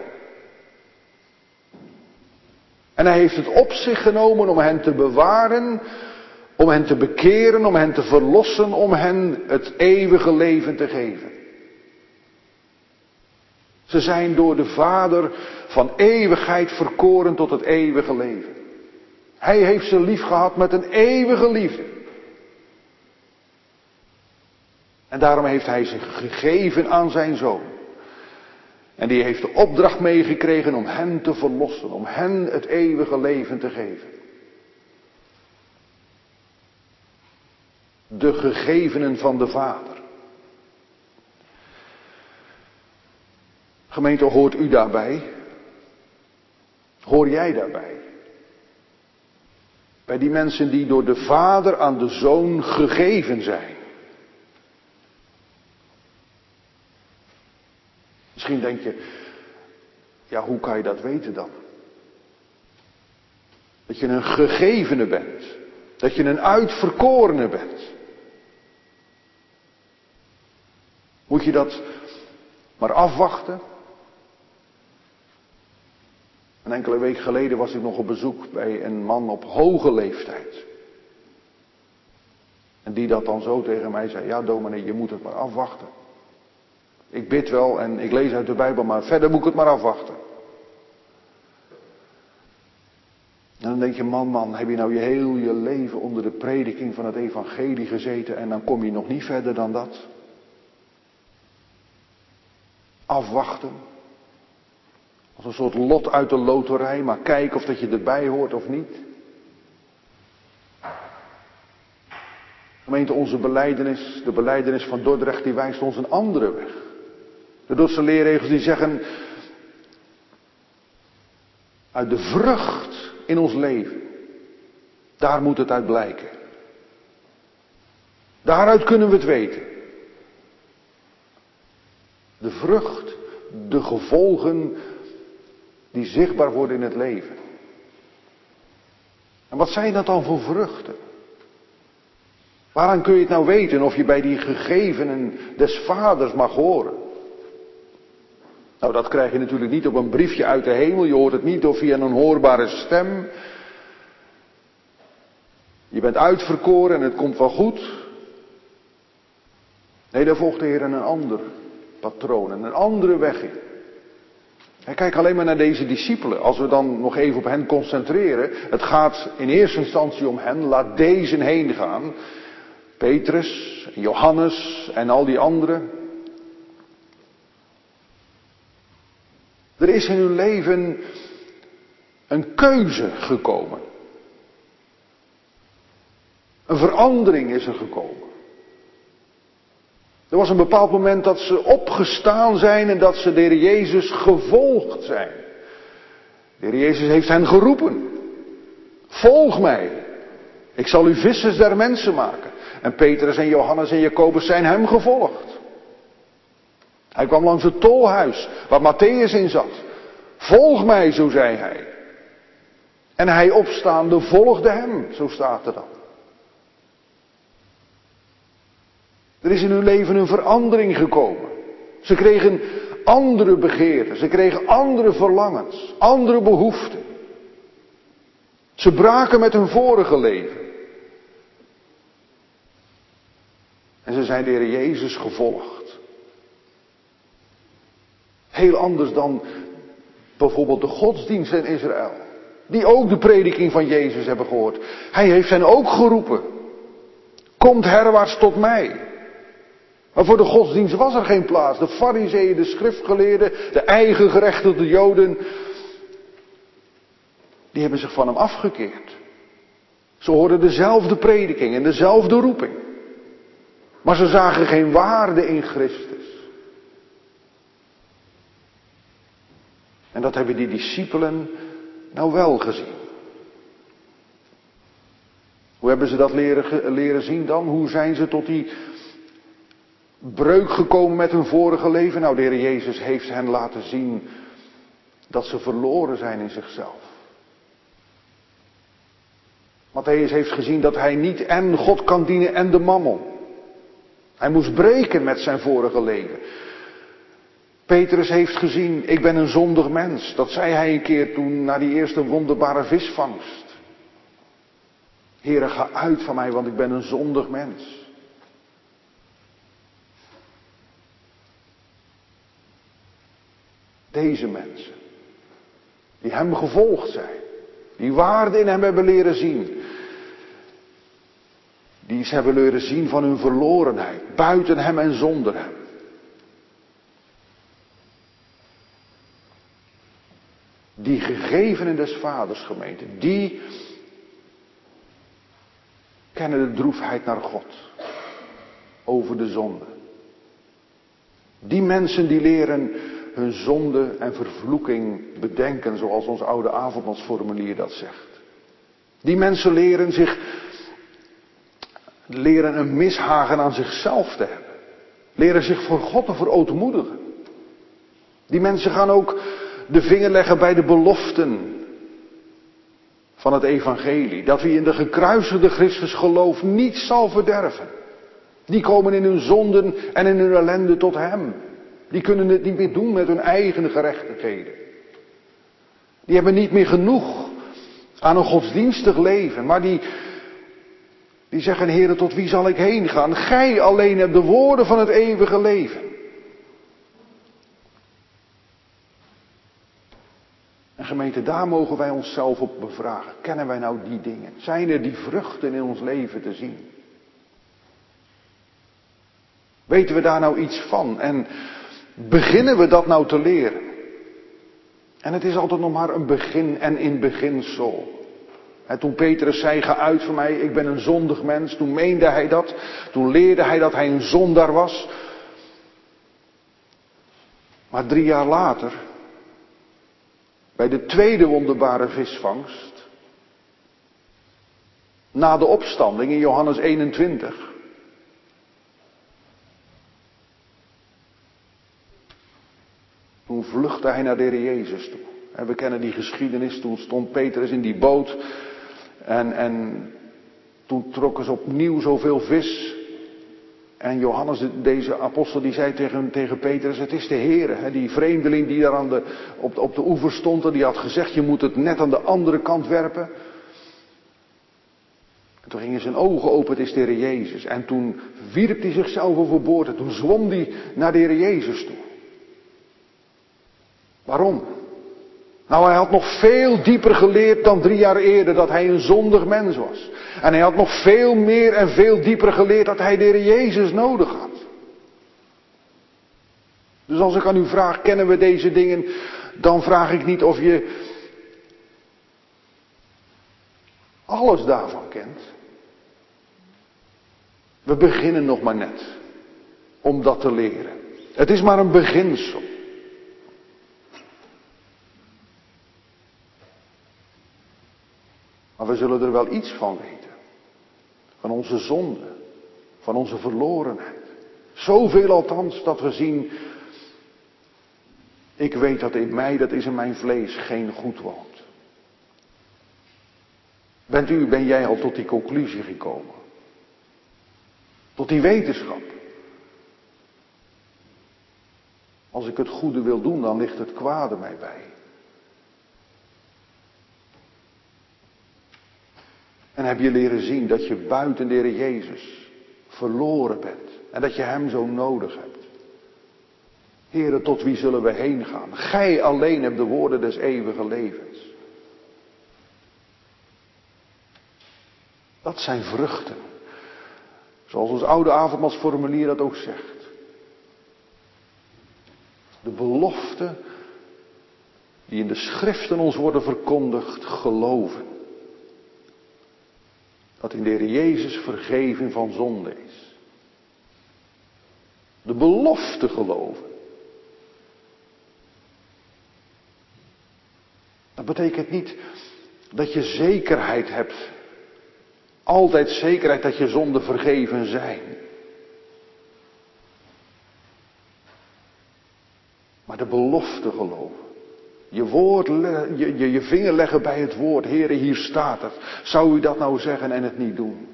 En hij heeft het op zich genomen om hen te bewaren, om hen te bekeren, om hen te verlossen, om hen het eeuwige leven te geven. Ze zijn door de Vader van eeuwigheid verkoren tot het eeuwige leven. Hij heeft ze lief gehad met een eeuwige liefde. En daarom heeft hij ze gegeven aan zijn Zoon. En die heeft de opdracht meegekregen om hen te verlossen, om hen het eeuwige leven te geven. De gegevenen van de Vader. Gemeente, hoort u daarbij? Hoor jij daarbij? Bij die mensen die door de Vader aan de Zoon gegeven zijn. Misschien denk je, ja, hoe kan je dat weten dan? Dat je een gegevene bent. Dat je een uitverkorene bent. Moet je dat maar afwachten? Een enkele week geleden was ik nog op bezoek bij een man op hoge leeftijd. En die dat dan zo tegen mij zei, ja dominee, je moet het maar afwachten. Ik bid wel en ik lees uit de Bijbel, maar verder moet ik het maar afwachten. En dan denk je, man, heb je nou heel je leven onder de prediking van het evangelie gezeten en dan kom je nog niet verder dan dat? Afwachten. Als een soort lot uit de loterij, maar kijken of dat je erbij hoort of niet. Gemeente, onze belijdenis, de belijdenis van Dordrecht, die wijst ons een andere weg. De Dordtse leerregels die zeggen, uit de vrucht in ons leven, daar moet het uit blijken. Daaruit kunnen we het weten. De vrucht, de gevolgen die zichtbaar worden in het leven. En wat zijn dat dan voor vruchten? Waaraan kun je het nou weten of je bij die gegevenen des vaders mag horen? Nou, dat krijg je natuurlijk niet op een briefje uit de hemel. Je hoort het niet of via een hoorbare stem. Je bent uitverkoren en het komt wel goed. Nee, daar volgt de Heer een ander patroon en een andere weg in. En kijk alleen maar naar deze discipelen. Als we dan nog even op hen concentreren. Het gaat in eerste instantie om hen. Laat deze heen gaan. Petrus, Johannes en al die anderen. Er is in hun leven een keuze gekomen. Een verandering is er gekomen. Er was een bepaald moment dat ze opgestaan zijn en dat ze de Heer Jezus gevolgd zijn. De Heer Jezus heeft hen geroepen. Volg mij. Ik zal u vissers der mensen maken. En Petrus en Johannes en Jacobus zijn hem gevolgd. Hij kwam langs het tolhuis waar Matthäus in zat. Volg mij, zo zei hij. En hij opstaande volgde hem, zo staat er dan. Er is in hun leven een verandering gekomen. Ze kregen andere begeerten, ze kregen andere verlangens, andere behoeften. Ze braken met hun vorige leven. En ze zijn de Heer Jezus gevolgd. Heel anders dan bijvoorbeeld de godsdienst in Israël. Die ook de prediking van Jezus hebben gehoord. Hij heeft hen ook geroepen. Komt herwaarts tot mij. Maar voor de godsdienst was er geen plaats. De farizeeën, de schriftgeleerden, de eigen gerechtigde Joden. Die hebben zich van hem afgekeerd. Ze hoorden dezelfde prediking en dezelfde roeping. Maar ze zagen geen waarde in Christus. En dat hebben die discipelen nou wel gezien. Hoe hebben ze dat leren zien dan? Hoe zijn ze tot die breuk gekomen met hun vorige leven? Nou, de Heer Jezus heeft hen laten zien dat ze verloren zijn in zichzelf. Matthäus heeft gezien dat hij niet en God kan dienen en de mammon. Hij moest breken met zijn vorige leven. Petrus heeft gezien, ik ben een zondig mens. Dat zei hij een keer toen na die eerste wonderbare visvangst. Heere, ga uit van mij, want ik ben een zondig mens. Deze mensen, die hem gevolgd zijn, die waarde in hem hebben leren zien, die ze hebben leren zien van hun verlorenheid, buiten hem en zonder hem. Die gegevenen des vaders, gemeente, die kennen de droefheid naar God over de zonde. Die mensen die leren hun zonde en vervloeking bedenken, zoals ons oude avondmaalsformulier dat zegt. Die mensen leren een mishagen aan zichzelf te hebben. Leren zich voor God te verootmoedigen. Die mensen gaan ook de vinger leggen bij de beloften van het evangelie. Dat wie in de gekruisigde Christus gelooft niet zal verderven. Die komen in hun zonden en in hun ellende tot hem. Die kunnen het niet meer doen met hun eigen gerechtigheden. Die hebben niet meer genoeg aan een godsdienstig leven. Maar die Die zeggen, Heere, tot wie zal ik heen gaan? Gij alleen hebt de woorden van het eeuwige leven. En gemeente, daar mogen wij onszelf op bevragen. Kennen wij nou die dingen? Zijn er die vruchten in ons leven te zien? Weten we daar nou iets van? En beginnen we dat nou te leren? En het is altijd nog maar een begin en in beginsel. En toen Petrus zei, ga uit van mij, ik ben een zondig mens. Toen meende hij dat. Toen leerde hij dat hij een zondaar was. Maar 3 jaar later, bij de tweede wonderbare visvangst, na de opstanding in Johannes 21, toen vluchtte hij naar de Heer Jezus toe. En we kennen die geschiedenis, toen stond Petrus in die boot en toen trokken ze opnieuw zoveel vis. En Johannes, deze apostel, die zei tegen Petrus, het is de Heer. Die vreemdeling die daar op de oever stond, en die had gezegd, je moet het net aan de andere kant werpen. En toen gingen zijn ogen open, het is de Heer Jezus. En toen wierp hij zichzelf overboord en toen zwom hij naar de Heer Jezus toe. Waarom? Nou, hij had nog veel dieper geleerd dan 3 jaar eerder dat hij een zondig mens was. En hij had nog veel meer en veel dieper geleerd dat hij de Heer Jezus nodig had. Dus als ik aan u vraag, kennen we deze dingen, dan vraag ik niet of je alles daarvan kent. We beginnen nog maar net om dat te leren. Het is maar een beginsel. Maar we zullen er wel iets van weten. Van onze zonde. Van onze verlorenheid. Zoveel althans dat we zien. Ik weet dat in mij, dat is in mijn vlees, geen goed woont. Ben jij al tot die conclusie gekomen? Tot die wetenschap? Als ik het goede wil doen, dan ligt het kwade mij bij. En heb je leren zien dat je buiten de Heer Jezus verloren bent. En dat je Hem zo nodig hebt. Heere, tot wie zullen we heen gaan? Gij alleen hebt de woorden des eeuwige levens. Dat zijn vruchten. Zoals ons oude avondmaalsformulier dat ook zegt. De beloften die in de schriften ons worden verkondigd, geloven. Dat in de Heer Jezus vergeving van zonde is. De belofte geloven. Dat betekent niet dat je zekerheid hebt. Altijd zekerheid dat je zonden vergeven zijn. Maar de belofte geloven. Je vinger leggen bij het woord. Heere, hier staat het. Zou u dat nou zeggen en het niet doen?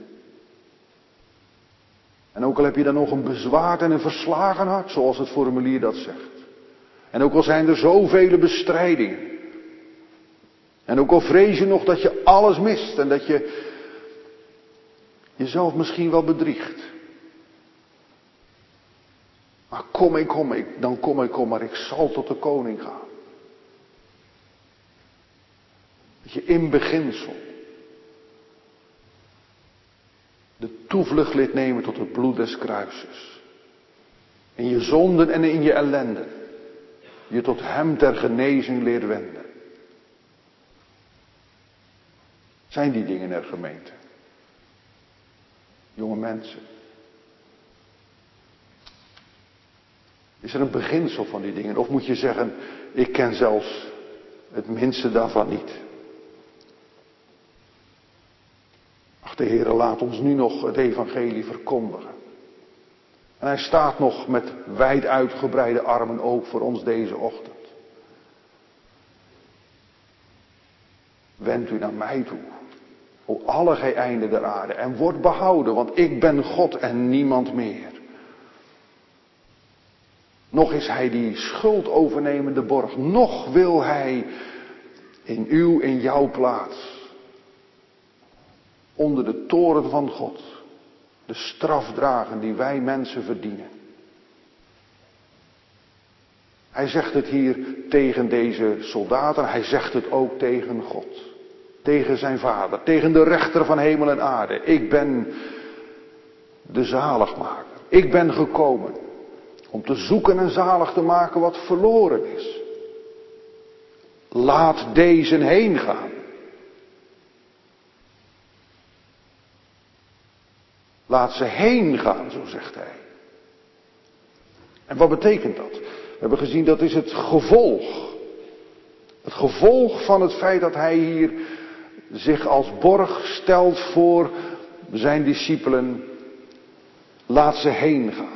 En ook al heb je dan nog een bezwaard en een verslagen hart, zoals het formulier dat zegt. En ook al zijn er zoveel bestrijdingen. En ook al vrees je nog dat je alles mist en dat je jezelf misschien wel bedriegt. Maar kom, maar ik zal tot de koning gaan. Dat je in beginsel de toevlucht leert nemen tot het bloed des kruises. In je zonden en in je ellende. Je tot Hem ter genezing leert wenden. Zijn die dingen er, gemeente? Jonge mensen. Is er een beginsel van die dingen? Of moet je zeggen, ik ken zelfs het minste daarvan niet. Ach, de Heere laat ons nu nog het evangelie verkondigen. En Hij staat nog met wijd uitgebreide armen ook voor ons deze ochtend. Wend u naar mij toe. O alle gij einden der aarde. En word behouden, want ik ben God en niemand meer. Nog is Hij die schuldovernemende borg. Nog wil Hij in jouw plaats onder de toren van God. De straf dragen die wij mensen verdienen. Hij zegt het hier tegen deze soldaten, hij zegt het ook tegen God. Tegen zijn Vader, tegen de rechter van hemel en aarde. Ik ben de zaligmaker. Ik ben gekomen om te zoeken en zalig te maken wat verloren is. Laat deze heen gaan. Laat ze heen gaan, zo zegt hij. En wat betekent dat? We hebben gezien, dat is het gevolg. Het gevolg van het feit dat hij hier zich als borg stelt voor zijn discipelen. Laat ze heen gaan.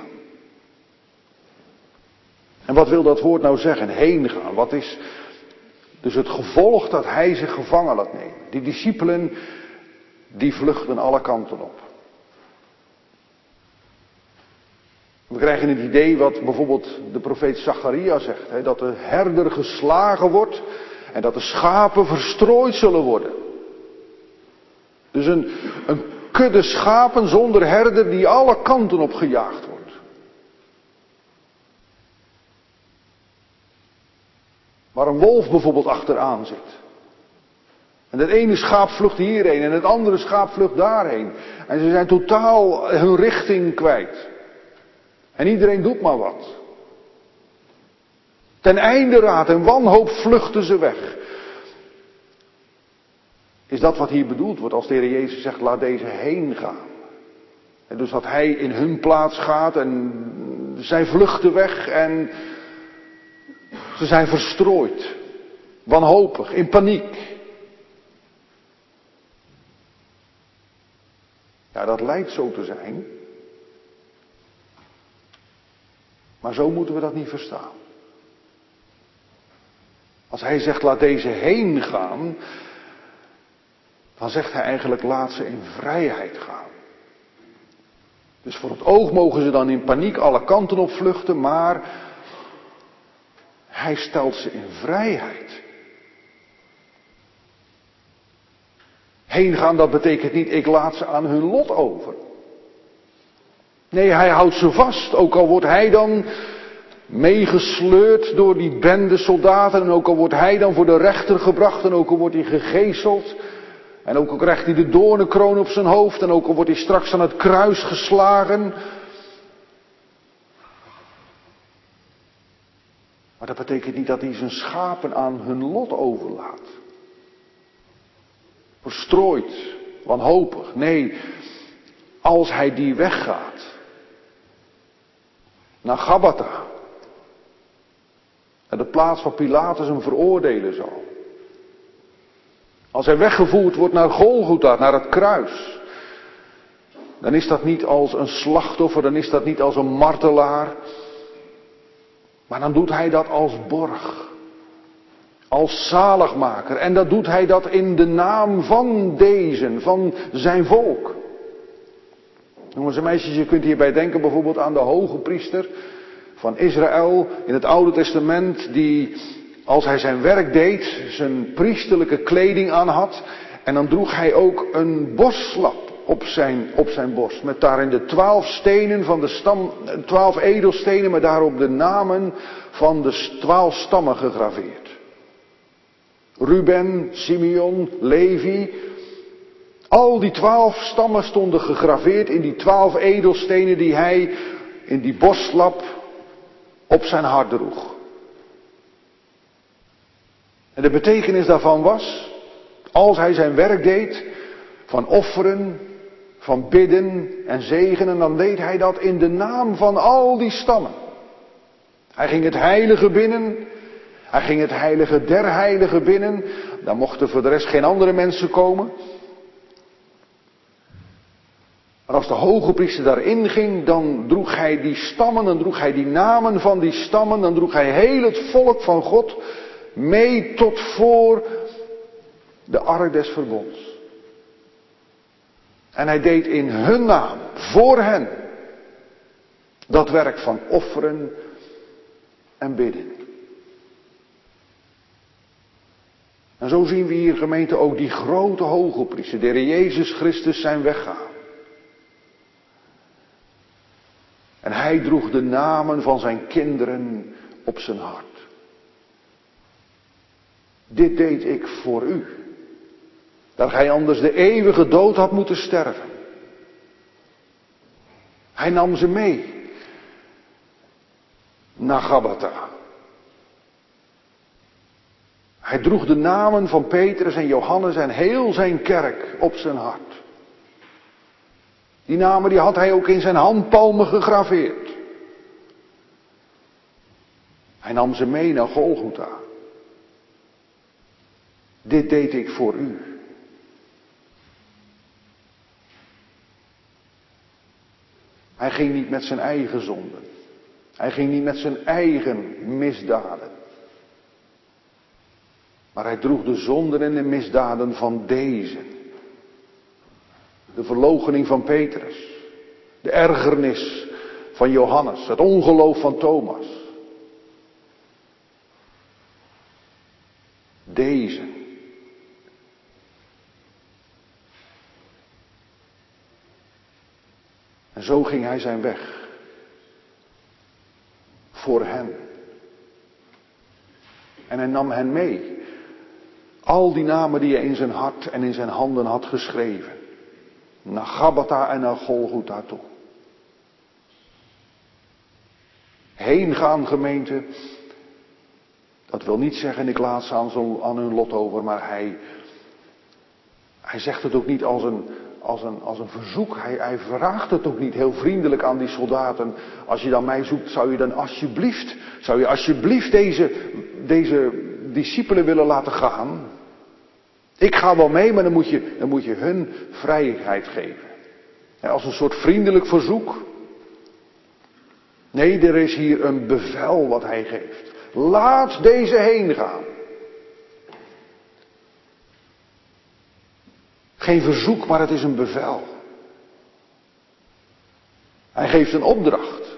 En wat wil dat woord nou zeggen? Heen gaan. Wat is dus het gevolg dat hij zich gevangen laat nemen? Die discipelen, die vluchten alle kanten op. We krijgen het idee wat bijvoorbeeld de profeet Zacharia zegt. Hè, dat de herder geslagen wordt en dat de schapen verstrooid zullen worden. Dus een kudde schapen zonder herder die alle kanten op gejaagd wordt. Waar een wolf bijvoorbeeld achteraan zit. En het ene schaap vlucht hierheen en het andere schaap vlucht daarheen. En ze zijn totaal hun richting kwijt. En iedereen doet maar wat. Ten einde raad en wanhoop vluchten ze weg. Is dat wat hier bedoeld wordt als de Heer Jezus zegt, laat deze heen gaan. En dus dat hij in hun plaats gaat en zij vluchten weg en ze zijn verstrooid. Wanhopig, in paniek. Ja, dat lijkt zo te zijn. Maar zo moeten we dat niet verstaan. Als hij zegt, laat deze heen gaan, dan zegt hij eigenlijk, laat ze in vrijheid gaan. Dus voor het oog mogen ze dan in paniek alle kanten op vluchten, maar hij stelt ze in vrijheid. Heen gaan, dat betekent niet, ik laat ze aan hun lot over. Nee, hij houdt ze vast, ook al wordt hij dan meegesleurd door die bende soldaten. En ook al wordt hij dan voor de rechter gebracht en ook al wordt hij gegezeld. En ook al krijgt hij de doornenkroon op zijn hoofd en ook al wordt hij straks aan het kruis geslagen. Maar dat betekent niet dat hij zijn schapen aan hun lot overlaat. Verstrooid, wanhopig. Nee, als hij die weggaat naar Gabbatha, naar de plaats waar Pilatus hem veroordelen zal. Als hij weggevoerd wordt naar Golgotha, naar het kruis, dan is dat niet als een slachtoffer, dan is dat niet als een martelaar, maar dan doet hij dat als borg, als zaligmaker. En dat doet hij dat in de naam van van zijn volk. Jongens en meisjes, je kunt hierbij denken bijvoorbeeld aan de hoge priester van Israël in het Oude Testament, die als hij zijn werk deed, zijn priesterlijke kleding aan had. En dan droeg hij ook een borstslap op zijn borst. Met daarin de 12 stenen van de stam, 12 edelstenen, met daarop de namen van de 12 stammen gegraveerd. Ruben, Simeon, Levi. Al die 12 stammen stonden gegraveerd in die 12 edelstenen die hij in die borstslap op zijn hart droeg. En de betekenis daarvan was, als hij zijn werk deed, van offeren, van bidden en zegenen, dan deed hij dat in de naam van al die stammen. Hij ging het heilige binnen, hij ging het heilige der heiligen binnen, daar mochten voor de rest geen andere mensen komen. Maar als de hoge priester daarin ging, dan droeg hij die stammen, dan droeg hij die namen van die stammen, dan droeg hij heel het volk van God mee tot voor de ark des verbonds. En hij deed in hun naam, voor hen, dat werk van offeren en bidden. En zo zien we hier, gemeente, ook die grote hogepriester, de Heer Jezus Christus, zijn weggaan. En hij droeg de namen van zijn kinderen op zijn hart. Dit deed ik voor u. Dat gij anders de eeuwige dood had moeten sterven. Hij nam ze mee naar Gabbatha. Hij droeg de namen van Petrus en Johannes en heel zijn kerk op zijn hart. Die namen die had hij ook in zijn handpalmen gegraveerd. Hij nam ze mee naar Golgotha. Dit deed ik voor u. Hij ging niet met zijn eigen zonden. Hij ging niet met zijn eigen misdaden. Maar hij droeg de zonden en de misdaden van deze. De verloochening van Petrus. De ergernis van Johannes. Het ongeloof van Thomas. Deze. En zo ging hij zijn weg. Voor hen. En hij nam hen mee. Al die namen die hij in zijn hart en in zijn handen had geschreven. Naar Gabbatha en naar Golgotha toe. Heen gaan, gemeente. Dat wil niet zeggen, ik laat ze aan hun lot over. Maar hij zegt het ook niet als een verzoek. Hij vraagt het ook niet heel vriendelijk aan die soldaten. Als je dan mij zoekt, zou je alsjeblieft deze discipelen willen laten gaan? Ik ga wel mee, maar dan moet je hun vrijheid geven. Als een soort vriendelijk verzoek. Nee, er is hier een bevel wat hij geeft. Laat deze heen gaan. Geen verzoek, maar het is een bevel. Hij geeft een opdracht.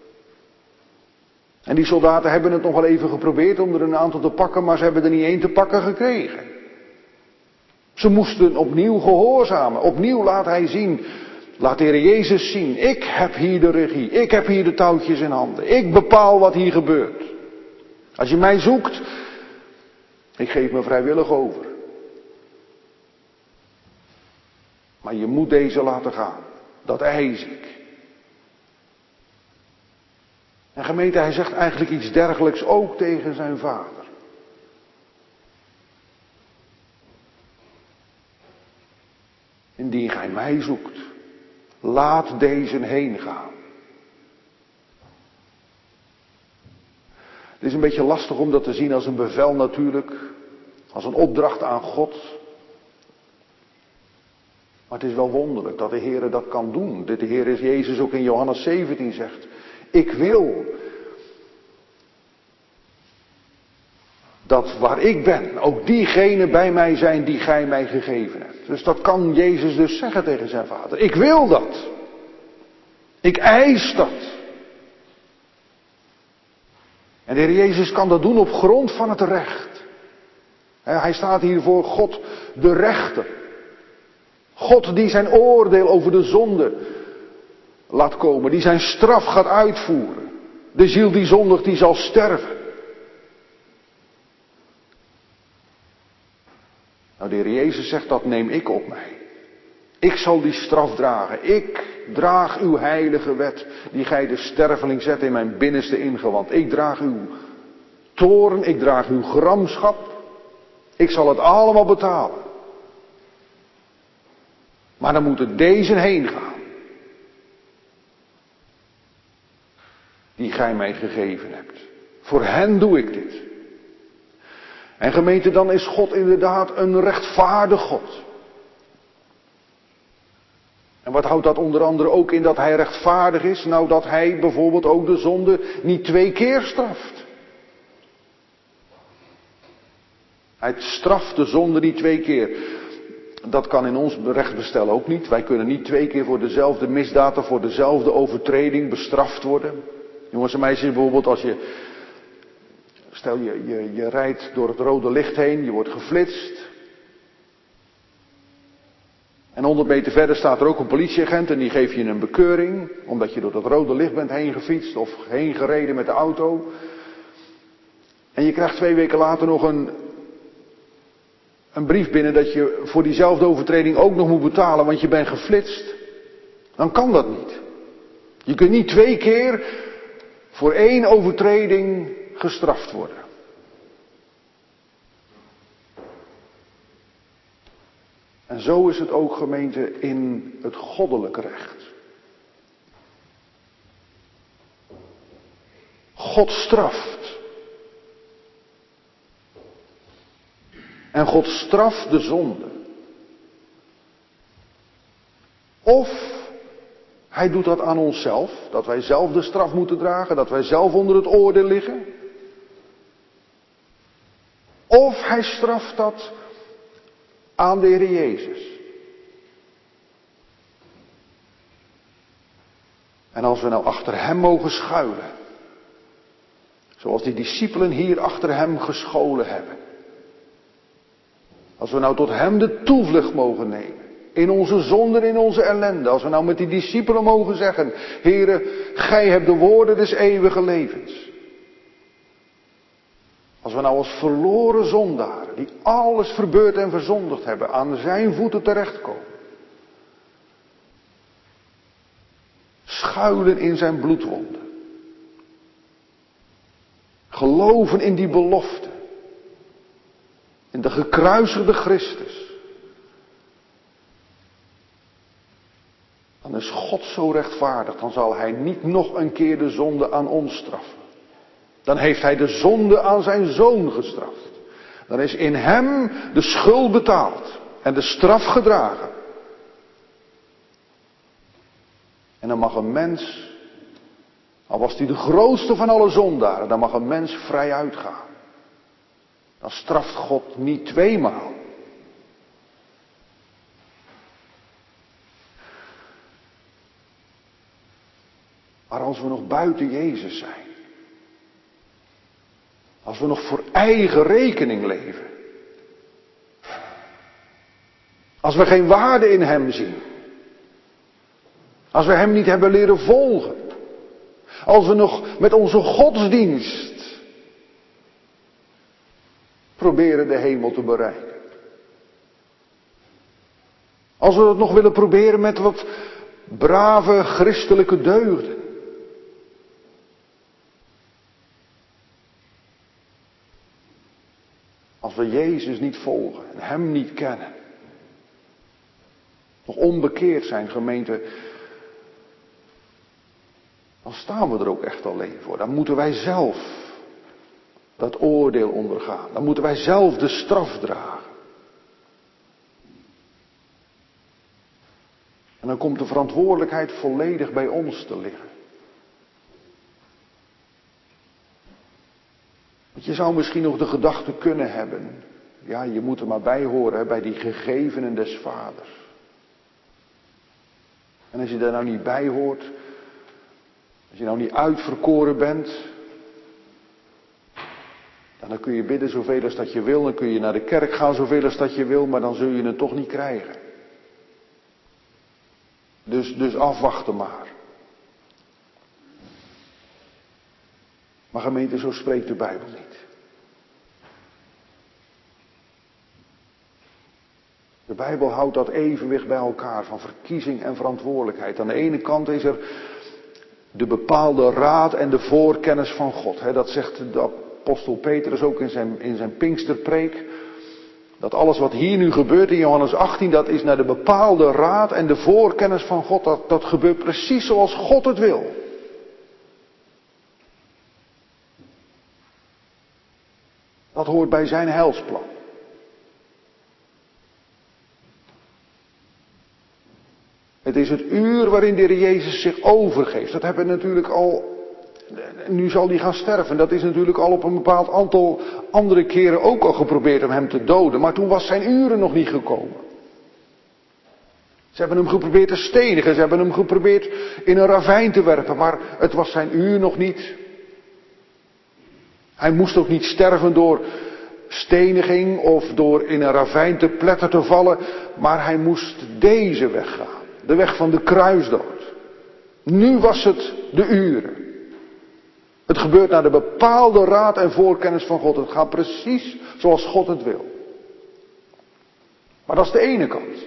En die soldaten hebben het nog wel even geprobeerd om er een aantal te pakken, maar ze hebben er niet één te pakken gekregen. Ze moesten opnieuw gehoorzamen. Opnieuw laat hij zien, laat de Heer Jezus zien, ik heb hier de regie, ik heb hier de touwtjes in handen, ik bepaal wat hier gebeurt. Als je mij zoekt, ik geef me vrijwillig over. Maar je moet deze laten gaan, dat eis ik. En gemeente, hij zegt eigenlijk iets dergelijks ook tegen zijn vader. Indien gij mij zoekt, laat deze heen gaan. Het is een beetje lastig om dat te zien als een bevel natuurlijk, als een opdracht aan God. Maar het is wel wonderlijk dat de Heer dat kan doen. De Heer is Jezus ook in Johannes 17 zegt, ik wil dat waar ik ben, ook diegenen bij mij zijn die gij mij gegeven hebt. Dus dat kan Jezus dus zeggen tegen zijn vader. Ik wil dat. Ik eis dat. En de Heer Jezus kan dat doen op grond van het recht. Hij staat hier voor God de rechter. God die zijn oordeel over de zonde laat komen. Die zijn straf gaat uitvoeren. De ziel die zondigt, die zal sterven. Nou, de Heer Jezus zegt, dat neem ik op mij. Ik zal die straf dragen. Ik draag uw heilige wet, die gij de sterveling zet in mijn binnenste ingewand. Ik draag uw toorn, ik draag uw gramschap. Ik zal het allemaal betalen. Maar dan moet er deze heen gaan. Die gij mij gegeven hebt. Voor hen doe ik dit. En gemeente, dan is God inderdaad een rechtvaardig God. En wat houdt dat onder andere ook in dat hij rechtvaardig is? Nou, dat hij bijvoorbeeld ook de zonde niet 2 keer straft. Hij straft de zonde niet 2 keer. Dat kan in ons rechtsbestel ook niet. Wij kunnen niet 2 keer voor dezelfde misdaad of voor dezelfde overtreding bestraft worden. Jongens en meisjes, bijvoorbeeld als je Stel je rijdt door het rode licht heen, je wordt geflitst. En 100 meter verder staat er ook een politieagent en die geeft je een bekeuring. Omdat je door dat rode licht bent heen gefietst of heen gereden met de auto. En je krijgt 2 weken later nog een brief binnen dat je voor diezelfde overtreding ook nog moet betalen, want je bent geflitst. Dan kan dat niet. Je kunt niet 2 keer voor 1 overtreding gestraft worden. En zo is het ook, gemeente, in het goddelijk recht. God straft. En God straft de zonde. Of hij doet dat aan onszelf, dat wij zelf de straf moeten dragen, dat wij zelf onder het oordeel liggen. Of hij straft dat aan de Heer Jezus. En als we nou achter hem mogen schuilen, zoals die discipelen hier achter hem gescholen hebben. Als we nou tot hem de toevlucht mogen nemen. In onze zonden, in onze ellende. Als we nou met die discipelen mogen zeggen: Heere, gij hebt de woorden des eeuwige levens. Als we nou als verloren zondaren, die alles verbeurd en verzondigd hebben, aan zijn voeten terechtkomen. Schuilen in zijn bloedwonden. Geloven in die belofte. In de gekruisigde Christus. Dan is God zo rechtvaardig, dan zal hij niet nog een keer de zonde aan ons straffen. Dan heeft hij de zonde aan zijn zoon gestraft. Dan is in hem de schuld betaald en de straf gedragen. En dan mag een mens, al was hij de grootste van alle zondaren, dan mag een mens vrij uitgaan. Dan straft God niet 2 maal. Maar als we nog buiten Jezus zijn. Als we nog voor eigen rekening leven. Als we geen waarde in hem zien. Als we hem niet hebben leren volgen. Als we nog met onze godsdienst proberen de hemel te bereiken. Als we het nog willen proberen met wat brave christelijke deugden. Als we Jezus niet volgen en hem niet kennen. Nog onbekeerd zijn, gemeente. Dan staan we er ook echt alleen voor. Dan moeten wij zelf dat oordeel ondergaan. Dan moeten wij zelf de straf dragen. En dan komt de verantwoordelijkheid volledig bij ons te liggen. Want je zou misschien nog de gedachte kunnen hebben. Ja, je moet er maar bij horen, bij die gegevenen des vaders. En als je daar nou niet bij hoort. Als je nou niet uitverkoren bent. Dan kun je bidden zoveel als dat je wil. Dan kun je naar de kerk gaan zoveel als dat je wil. Maar dan zul je het toch niet krijgen. Dus afwachten maar. Maar gemeente, zo spreekt de Bijbel niet. De Bijbel houdt dat evenwicht bij elkaar van verkiezing en verantwoordelijkheid. Aan de ene kant is er de bepaalde raad en de voorkennis van God. Dat zegt de apostel Petrus ook in zijn Pinksterpreek. Dat alles wat hier nu gebeurt in Johannes 18, dat is naar de bepaalde raad en de voorkennis van God. Dat gebeurt precies zoals God het wil. Dat hoort bij zijn heilsplan. Het is het uur waarin de Heer Jezus zich overgeeft. Dat hebben we natuurlijk al. Nu zal hij gaan sterven. Dat is natuurlijk al op een bepaald aantal andere keren ook al geprobeerd om hem te doden. Maar toen was zijn uren nog niet gekomen. Ze hebben hem geprobeerd te stenigen. Ze hebben hem geprobeerd in een ravijn te werpen. Maar het was zijn uur nog niet. Hij moest ook niet sterven door steniging of door in een ravijn te pletter te vallen, maar hij moest deze weg gaan. De weg van de kruisdood. Nu was het de uren. Het gebeurt naar de bepaalde raad en voorkennis van God. Het gaat precies zoals God het wil. Maar dat is de ene kant.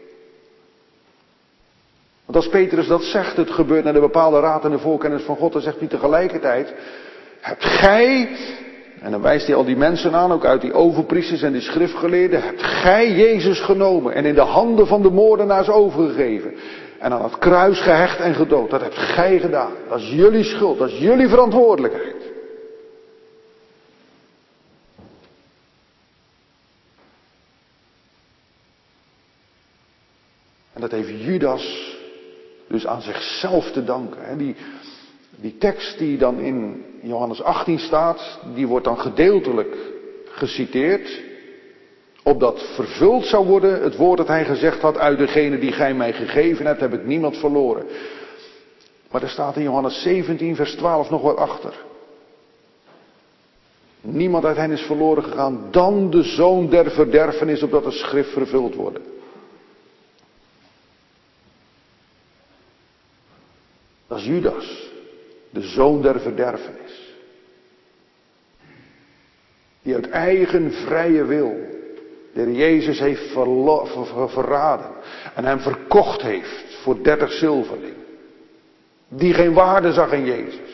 Want als Petrus dat zegt, het gebeurt naar de bepaalde raad en de voorkennis van God, dan zegt hij tegelijkertijd, hebt gij, en dan wijst hij al die mensen aan, ook uit die overpriesters en die schriftgeleerden, hebt gij Jezus genomen en in de handen van de moordenaars overgegeven. En aan het kruis gehecht en gedood. Dat hebt gij gedaan. Dat is jullie schuld, dat is jullie verantwoordelijkheid. En dat heeft Judas dus aan zichzelf te danken. Die tekst die dan in Johannes 18 staat, die wordt dan gedeeltelijk geciteerd. Opdat vervuld zou worden het woord dat hij gezegd had, uit degene die gij mij gegeven hebt, heb ik niemand verloren. Maar er staat in Johannes 17 vers 12 nog wat achter. Niemand uit hen is verloren gegaan dan de zoon der verderfenis, opdat de schrift vervuld wordt. Dat is Judas, de zoon der verderfenis. Die uit eigen vrije wil de Heer Jezus heeft verraden en hem verkocht heeft voor 30 zilverling. Die geen waarde zag in Jezus.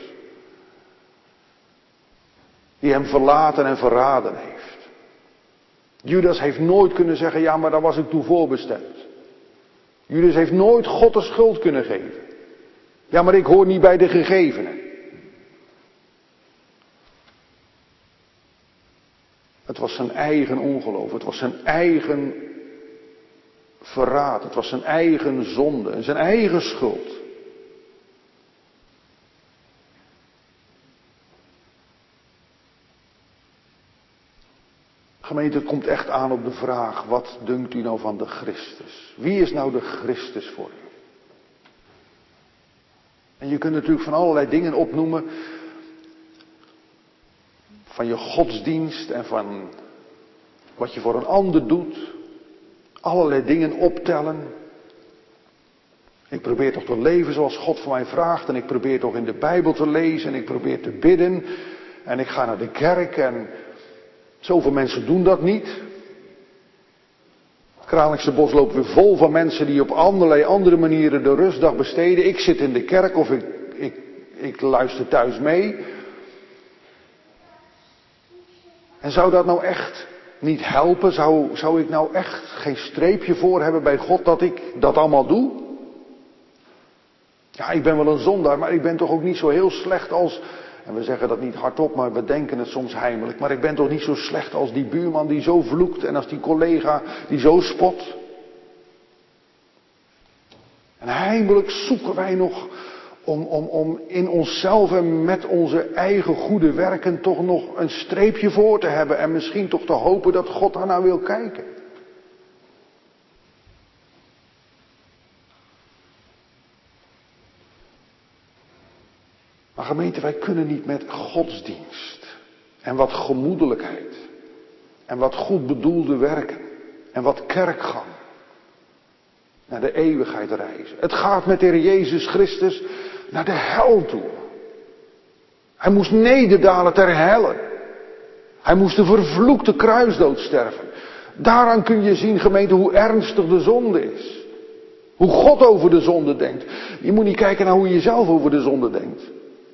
Die hem verlaten en verraden heeft. Judas heeft nooit kunnen zeggen, ja maar daar was ik toe voorbestemd. Judas heeft nooit God de schuld kunnen geven. Ja maar ik hoor niet bij de gegevenen. Het was zijn eigen ongeloof, het was zijn eigen verraad, het was zijn eigen zonde en zijn eigen schuld. Gemeente, het komt echt aan op de vraag, wat dunkt u nou van de Christus? Wie is nou de Christus voor u? En je kunt natuurlijk van allerlei dingen opnoemen. Van je godsdienst en van wat je voor een ander doet. Allerlei dingen optellen. Ik probeer toch te leven zoals God van mij vraagt. En ik probeer toch in de Bijbel te lezen. En ik probeer te bidden. En ik ga naar de kerk. En zoveel mensen doen dat niet. Kralingse Bos loopt weer vol van mensen die op allerlei andere manieren de rustdag besteden. Ik zit in de kerk of ik luister thuis mee. En zou dat nou echt niet helpen? Zou ik nou echt geen streepje voor hebben bij God dat ik dat allemaal doe? Ja, ik ben wel een zondaar, maar ik ben toch ook niet zo heel slecht als... En we zeggen dat niet hardop, maar we denken het soms heimelijk. Maar ik ben toch niet zo slecht als die buurman die zo vloekt en als die collega die zo spot. En heimelijk zoeken wij nog om in onszelf en met onze eigen goede werken toch nog een streepje voor te hebben. En misschien toch te hopen dat God daarnaar wil kijken. Maar gemeente, wij kunnen niet met godsdienst en wat gemoedelijkheid en wat goed bedoelde werken en wat kerkgang naar de eeuwigheid reizen. Het gaat met de Heer Jezus Christus naar de hel toe. Hij moest nederdalen ter helle. Hij moest de vervloekte kruisdood sterven. Daaraan kun je zien, gemeente, hoe ernstig de zonde is. Hoe God over de zonde denkt. Je moet niet kijken naar hoe je zelf over de zonde denkt.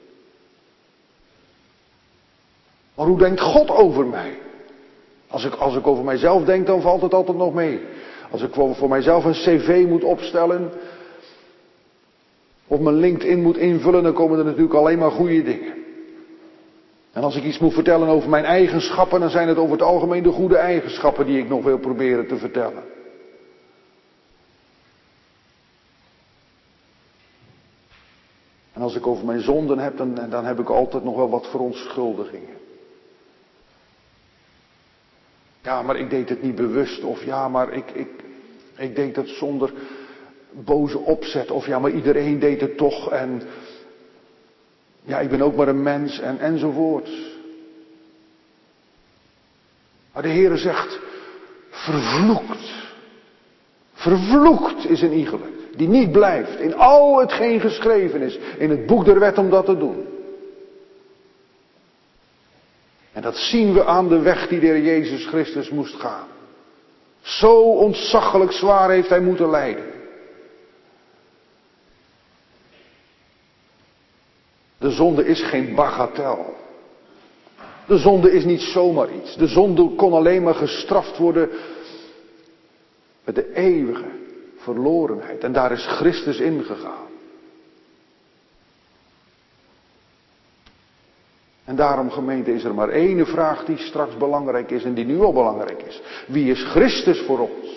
Maar hoe denkt God over mij? Als ik over mijzelf denk, dan valt het altijd nog mee. Als ik voor mijzelf een cv moet opstellen, of mijn LinkedIn moet invullen, dan komen er natuurlijk alleen maar goede dingen. En als ik iets moet vertellen over mijn eigenschappen, dan zijn het over het algemeen de goede eigenschappen die ik nog wil proberen te vertellen. En als ik over mijn zonden heb, dan heb ik altijd nog wel wat verontschuldigingen. Ja, maar ik deed het niet bewust. Of ja, maar ik deed het zonder boze opzet. Of ja, maar iedereen deed het toch. En ja, ik ben ook maar een mens enzovoort. Maar de Heere zegt, vervloekt. Vervloekt is een iegelijk, die niet blijft in al hetgeen geschreven is in het boek der wet om dat te doen. En dat zien we aan de weg die de Heer Jezus Christus moest gaan. Zo ontzaglijk zwaar heeft hij moeten lijden. De zonde is geen bagatel. De zonde is niet zomaar iets. De zonde kon alleen maar gestraft worden met de eeuwige verlorenheid. En daar is Christus ingegaan. En daarom, gemeente, is er maar één vraag die straks belangrijk is en die nu al belangrijk is. Wie is Christus voor ons?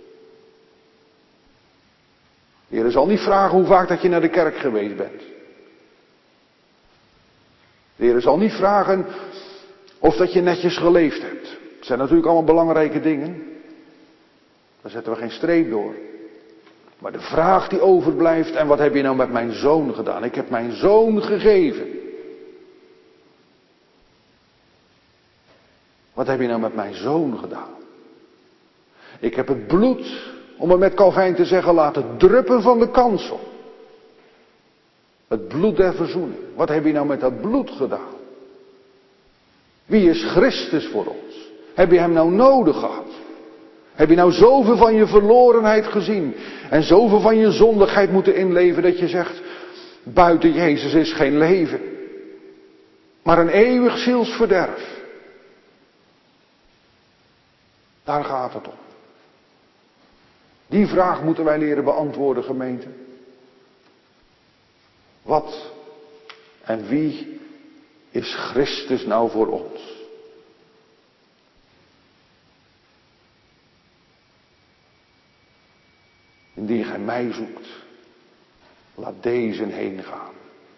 De Heer zal niet vragen hoe vaak dat je naar de kerk geweest bent. De Heer zal niet vragen of dat je netjes geleefd hebt. Het zijn natuurlijk allemaal belangrijke dingen. Daar zetten we geen streep door. Maar de vraag die overblijft, en wat heb je nou met mijn zoon gedaan? Ik heb mijn zoon gegeven. Wat heb je nou met mijn zoon gedaan? Ik heb het bloed, om het met Calvijn te zeggen, laten druppen van de kansel. Het bloed der verzoening. Wat heb je nou met dat bloed gedaan? Wie is Christus voor ons? Heb je hem nou nodig gehad? Heb je nou zoveel van je verlorenheid gezien en zoveel van je zondigheid moeten inleven dat je zegt, buiten Jezus is geen leven, maar een eeuwig zielsverderf. Daar gaat het om. Die vraag moeten wij leren beantwoorden, gemeente. Wat en wie is Christus nou voor ons? Indien gij mij zoekt, laat deze heen gaan.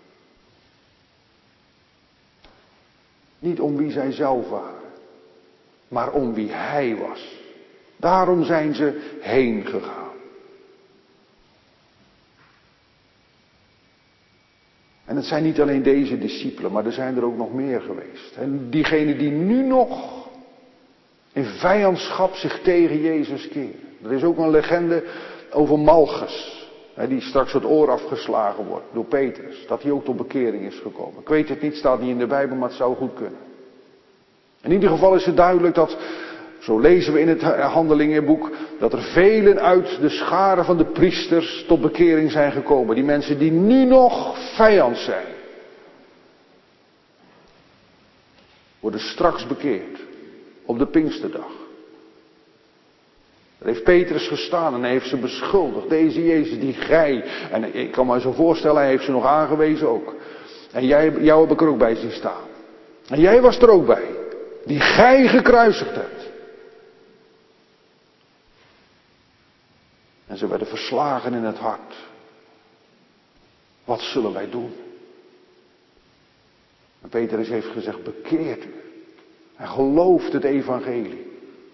Niet om wie zij zelf waren, maar om wie hij was. Daarom zijn ze heen gegaan. En het zijn niet alleen deze discipelen, maar er zijn er ook nog meer geweest. En diegenen die nu nog in vijandschap zich tegen Jezus keren. Er is ook een legende over Malchus, die straks het oor afgeslagen wordt door Petrus. Dat hij ook tot bekering is gekomen. Ik weet het niet, staat niet in de Bijbel, maar het zou goed kunnen. In ieder geval is het duidelijk dat, zo lezen we in het Handelingenboek, dat er velen uit de scharen van de priesters tot bekering zijn gekomen. Die mensen die nu nog vijand zijn, worden straks bekeerd op de Pinksterdag. Daar heeft Petrus gestaan en hij heeft ze beschuldigd. Deze Jezus die gij, en ik kan me zo voorstellen, hij heeft ze nog aangewezen ook. En jou heb ik er ook bij zien staan. En jij was er ook bij, die gij gekruisigd hebt. En ze werden verslagen in het hart. Wat zullen wij doen? En Petrus heeft gezegd, bekeert u. En gelooft het evangelie.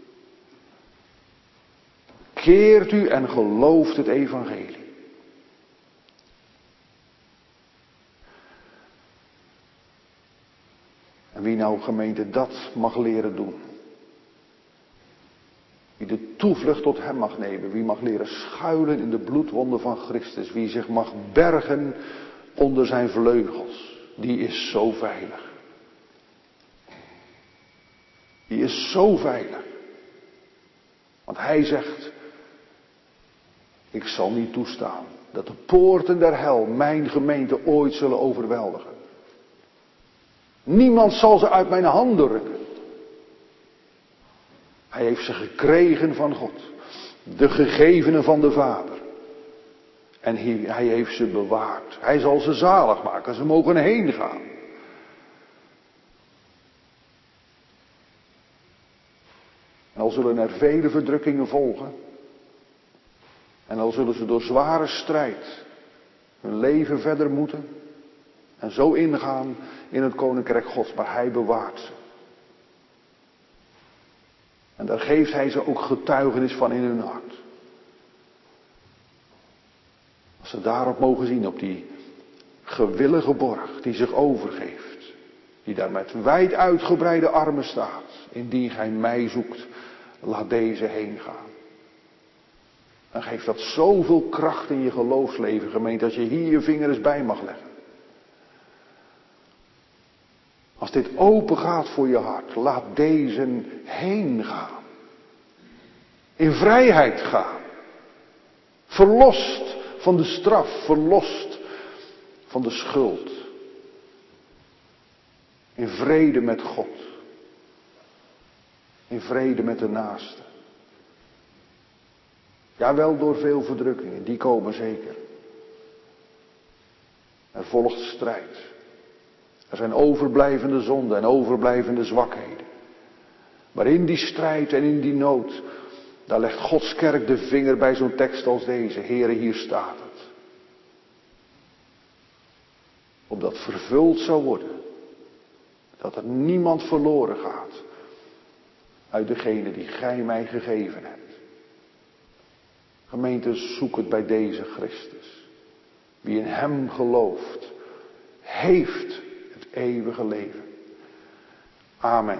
Keert u en gelooft het evangelie. En wie nou, gemeente, dat mag leren doen. Wie de toevlucht tot hem mag nemen. Wie mag leren schuilen in de bloedwonden van Christus. Wie zich mag bergen onder zijn vleugels. Die is zo veilig. Die is zo veilig. Want hij zegt, ik zal niet toestaan dat de poorten der hel mijn gemeente ooit zullen overweldigen. Niemand zal ze uit mijn handen rukken. Hij heeft ze gekregen van God. De gegevenen van de Vader. En hij heeft ze bewaard. Hij zal ze zalig maken. Ze mogen heen gaan. En al zullen er vele verdrukkingen volgen. En al zullen ze door zware strijd hun leven verder moeten. En zo ingaan in het koninkrijk Gods. Maar hij bewaart ze. En daar geeft hij ze ook getuigenis van in hun hart. Als ze daarop mogen zien, op die gewillige borg die zich overgeeft. die daar met wijd uitgebreide armen staat. Indien gij mij zoekt, laat deze heen gaan. Dan geeft dat zoveel kracht in je geloofsleven, gemeente, als je hier je vinger eens bij mag leggen. Als dit open gaat voor je hart, laat deze heen gaan. In vrijheid gaan. Verlost van de straf, verlost van de schuld. In vrede met God. In vrede met de naaste. Ja, wel door veel verdrukkingen, die komen zeker. Er volgt strijd. Er zijn overblijvende zonden en overblijvende zwakheden. Maar in die strijd en in die nood, daar legt Gods kerk de vinger bij zo'n tekst als deze. Heere, hier staat het. Opdat vervuld zou worden. Dat er niemand verloren gaat. Uit degene die gij mij gegeven hebt. Gemeente, zoek het bij deze Christus. Wie in hem gelooft, heeft het eeuwige leven. Amen.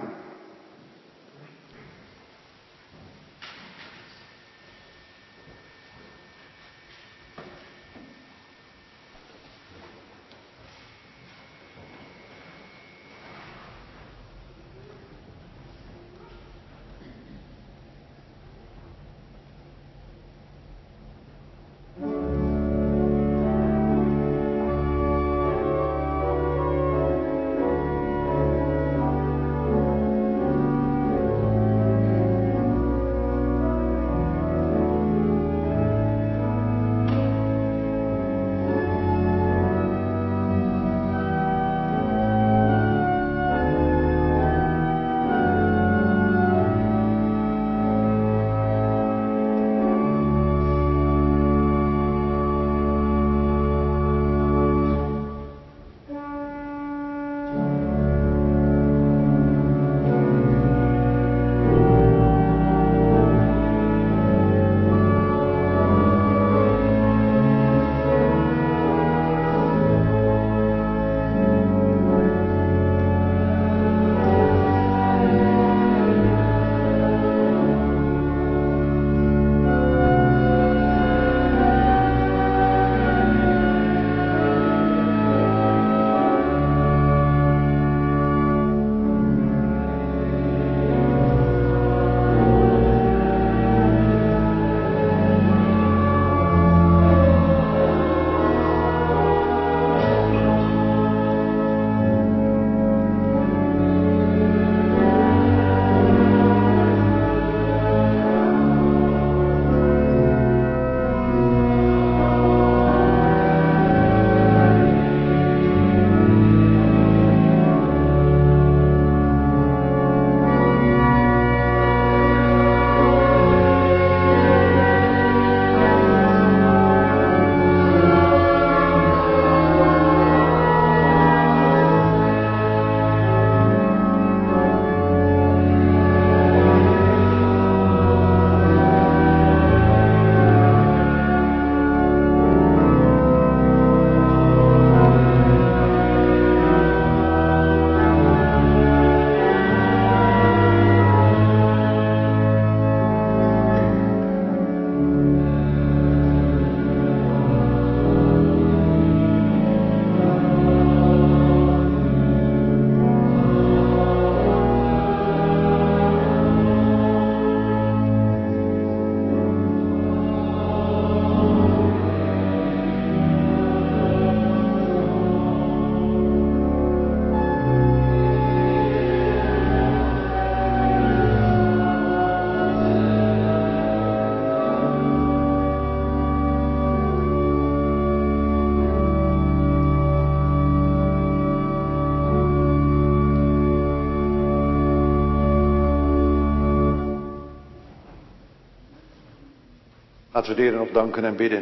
Laten we de Heer nog danken en bidden.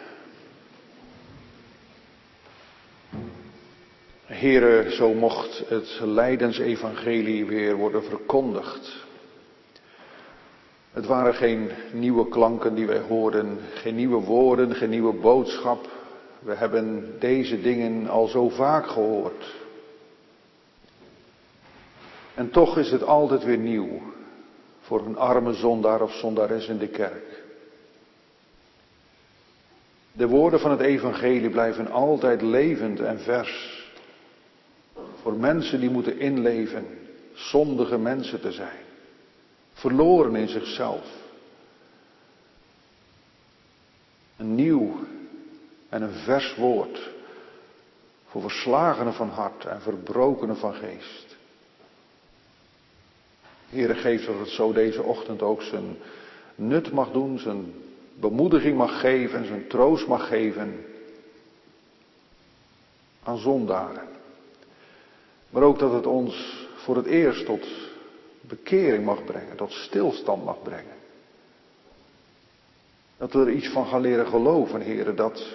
Heere, zo mocht het lijdensevangelie weer worden verkondigd. Het waren geen nieuwe klanken die wij hoorden, geen nieuwe woorden, geen nieuwe boodschap. We hebben deze dingen al zo vaak gehoord. En toch is het altijd weer nieuw voor een arme zondaar of zondares in de kerk. De woorden van het evangelie blijven altijd levend en vers. Voor mensen die moeten inleven zondige mensen te zijn. Verloren in zichzelf. Een nieuw en een vers woord. Voor verslagenen van hart en verbrokenen van geest. Heere, geef dat het zo deze ochtend ook zijn nut mag doen, zijn bemoediging mag geven en zijn troost mag geven aan zondaren. Maar ook dat het ons voor het eerst tot bekering mag brengen, tot stilstand mag brengen. Dat we er iets van gaan leren geloven, Heere, dat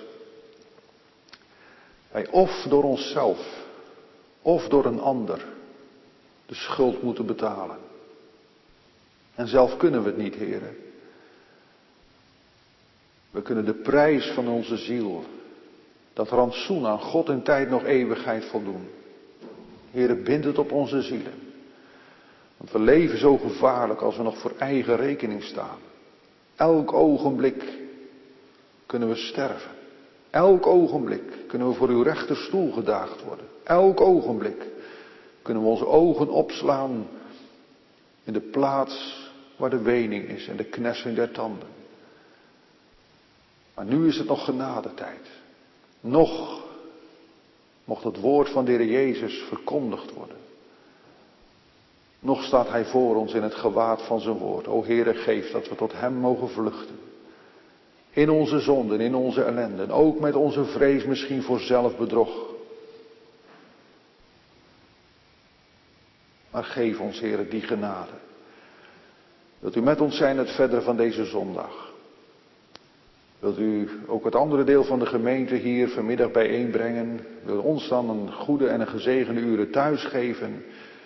wij of door onszelf of door een ander de schuld moeten betalen. En zelf kunnen we het niet, Heere. We kunnen de prijs van onze ziel, dat rantsoen aan God in tijd nog eeuwigheid voldoen. Heere, bind het op onze zielen. Want we leven zo gevaarlijk als we nog voor eigen rekening staan. Elk ogenblik kunnen we sterven. Elk ogenblik kunnen we voor uw rechterstoel gedaagd worden. Elk ogenblik kunnen we onze ogen opslaan in de plaats waar de wening is en de knessing der tanden. Maar nu is het nog genadetijd. Nog mocht het woord van de Heer Jezus verkondigd worden. Nog staat Hij voor ons in het gewaad van zijn woord. O Heere, geef dat we tot Hem mogen vluchten. In onze zonden, in onze ellenden. Ook met onze vrees misschien voor zelfbedrog. Maar geef ons, Heere, die genade. Wilt u met ons zijn het verdere van deze zondag? Wilt u ook het andere deel van de gemeente hier vanmiddag bijeenbrengen? Wilt u ons dan een goede en een gezegende uren thuis geven?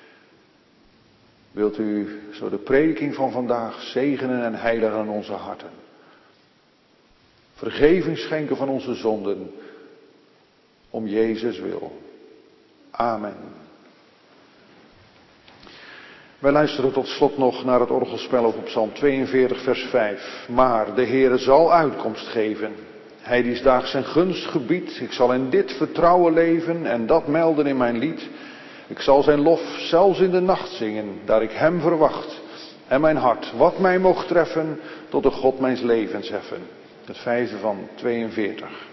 Wilt u zo de prediking van vandaag zegenen en heiligen aan onze harten? Vergeving schenken van onze zonden, om Jezus wil. Amen. Wij luisteren tot slot nog naar het orgelspel op Psalm 42 vers 5. Maar de Heere zal uitkomst geven. Hij die daags zijn gunst gebiedt. Ik zal in dit vertrouwen leven en dat melden in mijn lied. Ik zal zijn lof zelfs in de nacht zingen, daar ik hem verwacht. En mijn hart, wat mij mocht treffen, tot de God mijns levens heffen. Het vijfde van 42.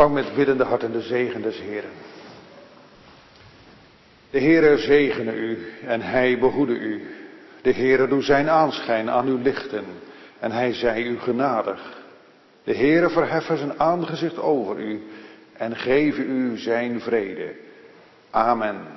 Ontvang met biddende harten de zegen des Heeren. De Heere zegene u en hij behoede u. De Heere doe zijn aanschijn aan u lichten en hij zij u genadig. De Heere verheffen zijn aangezicht over u en geven u zijn vrede. Amen.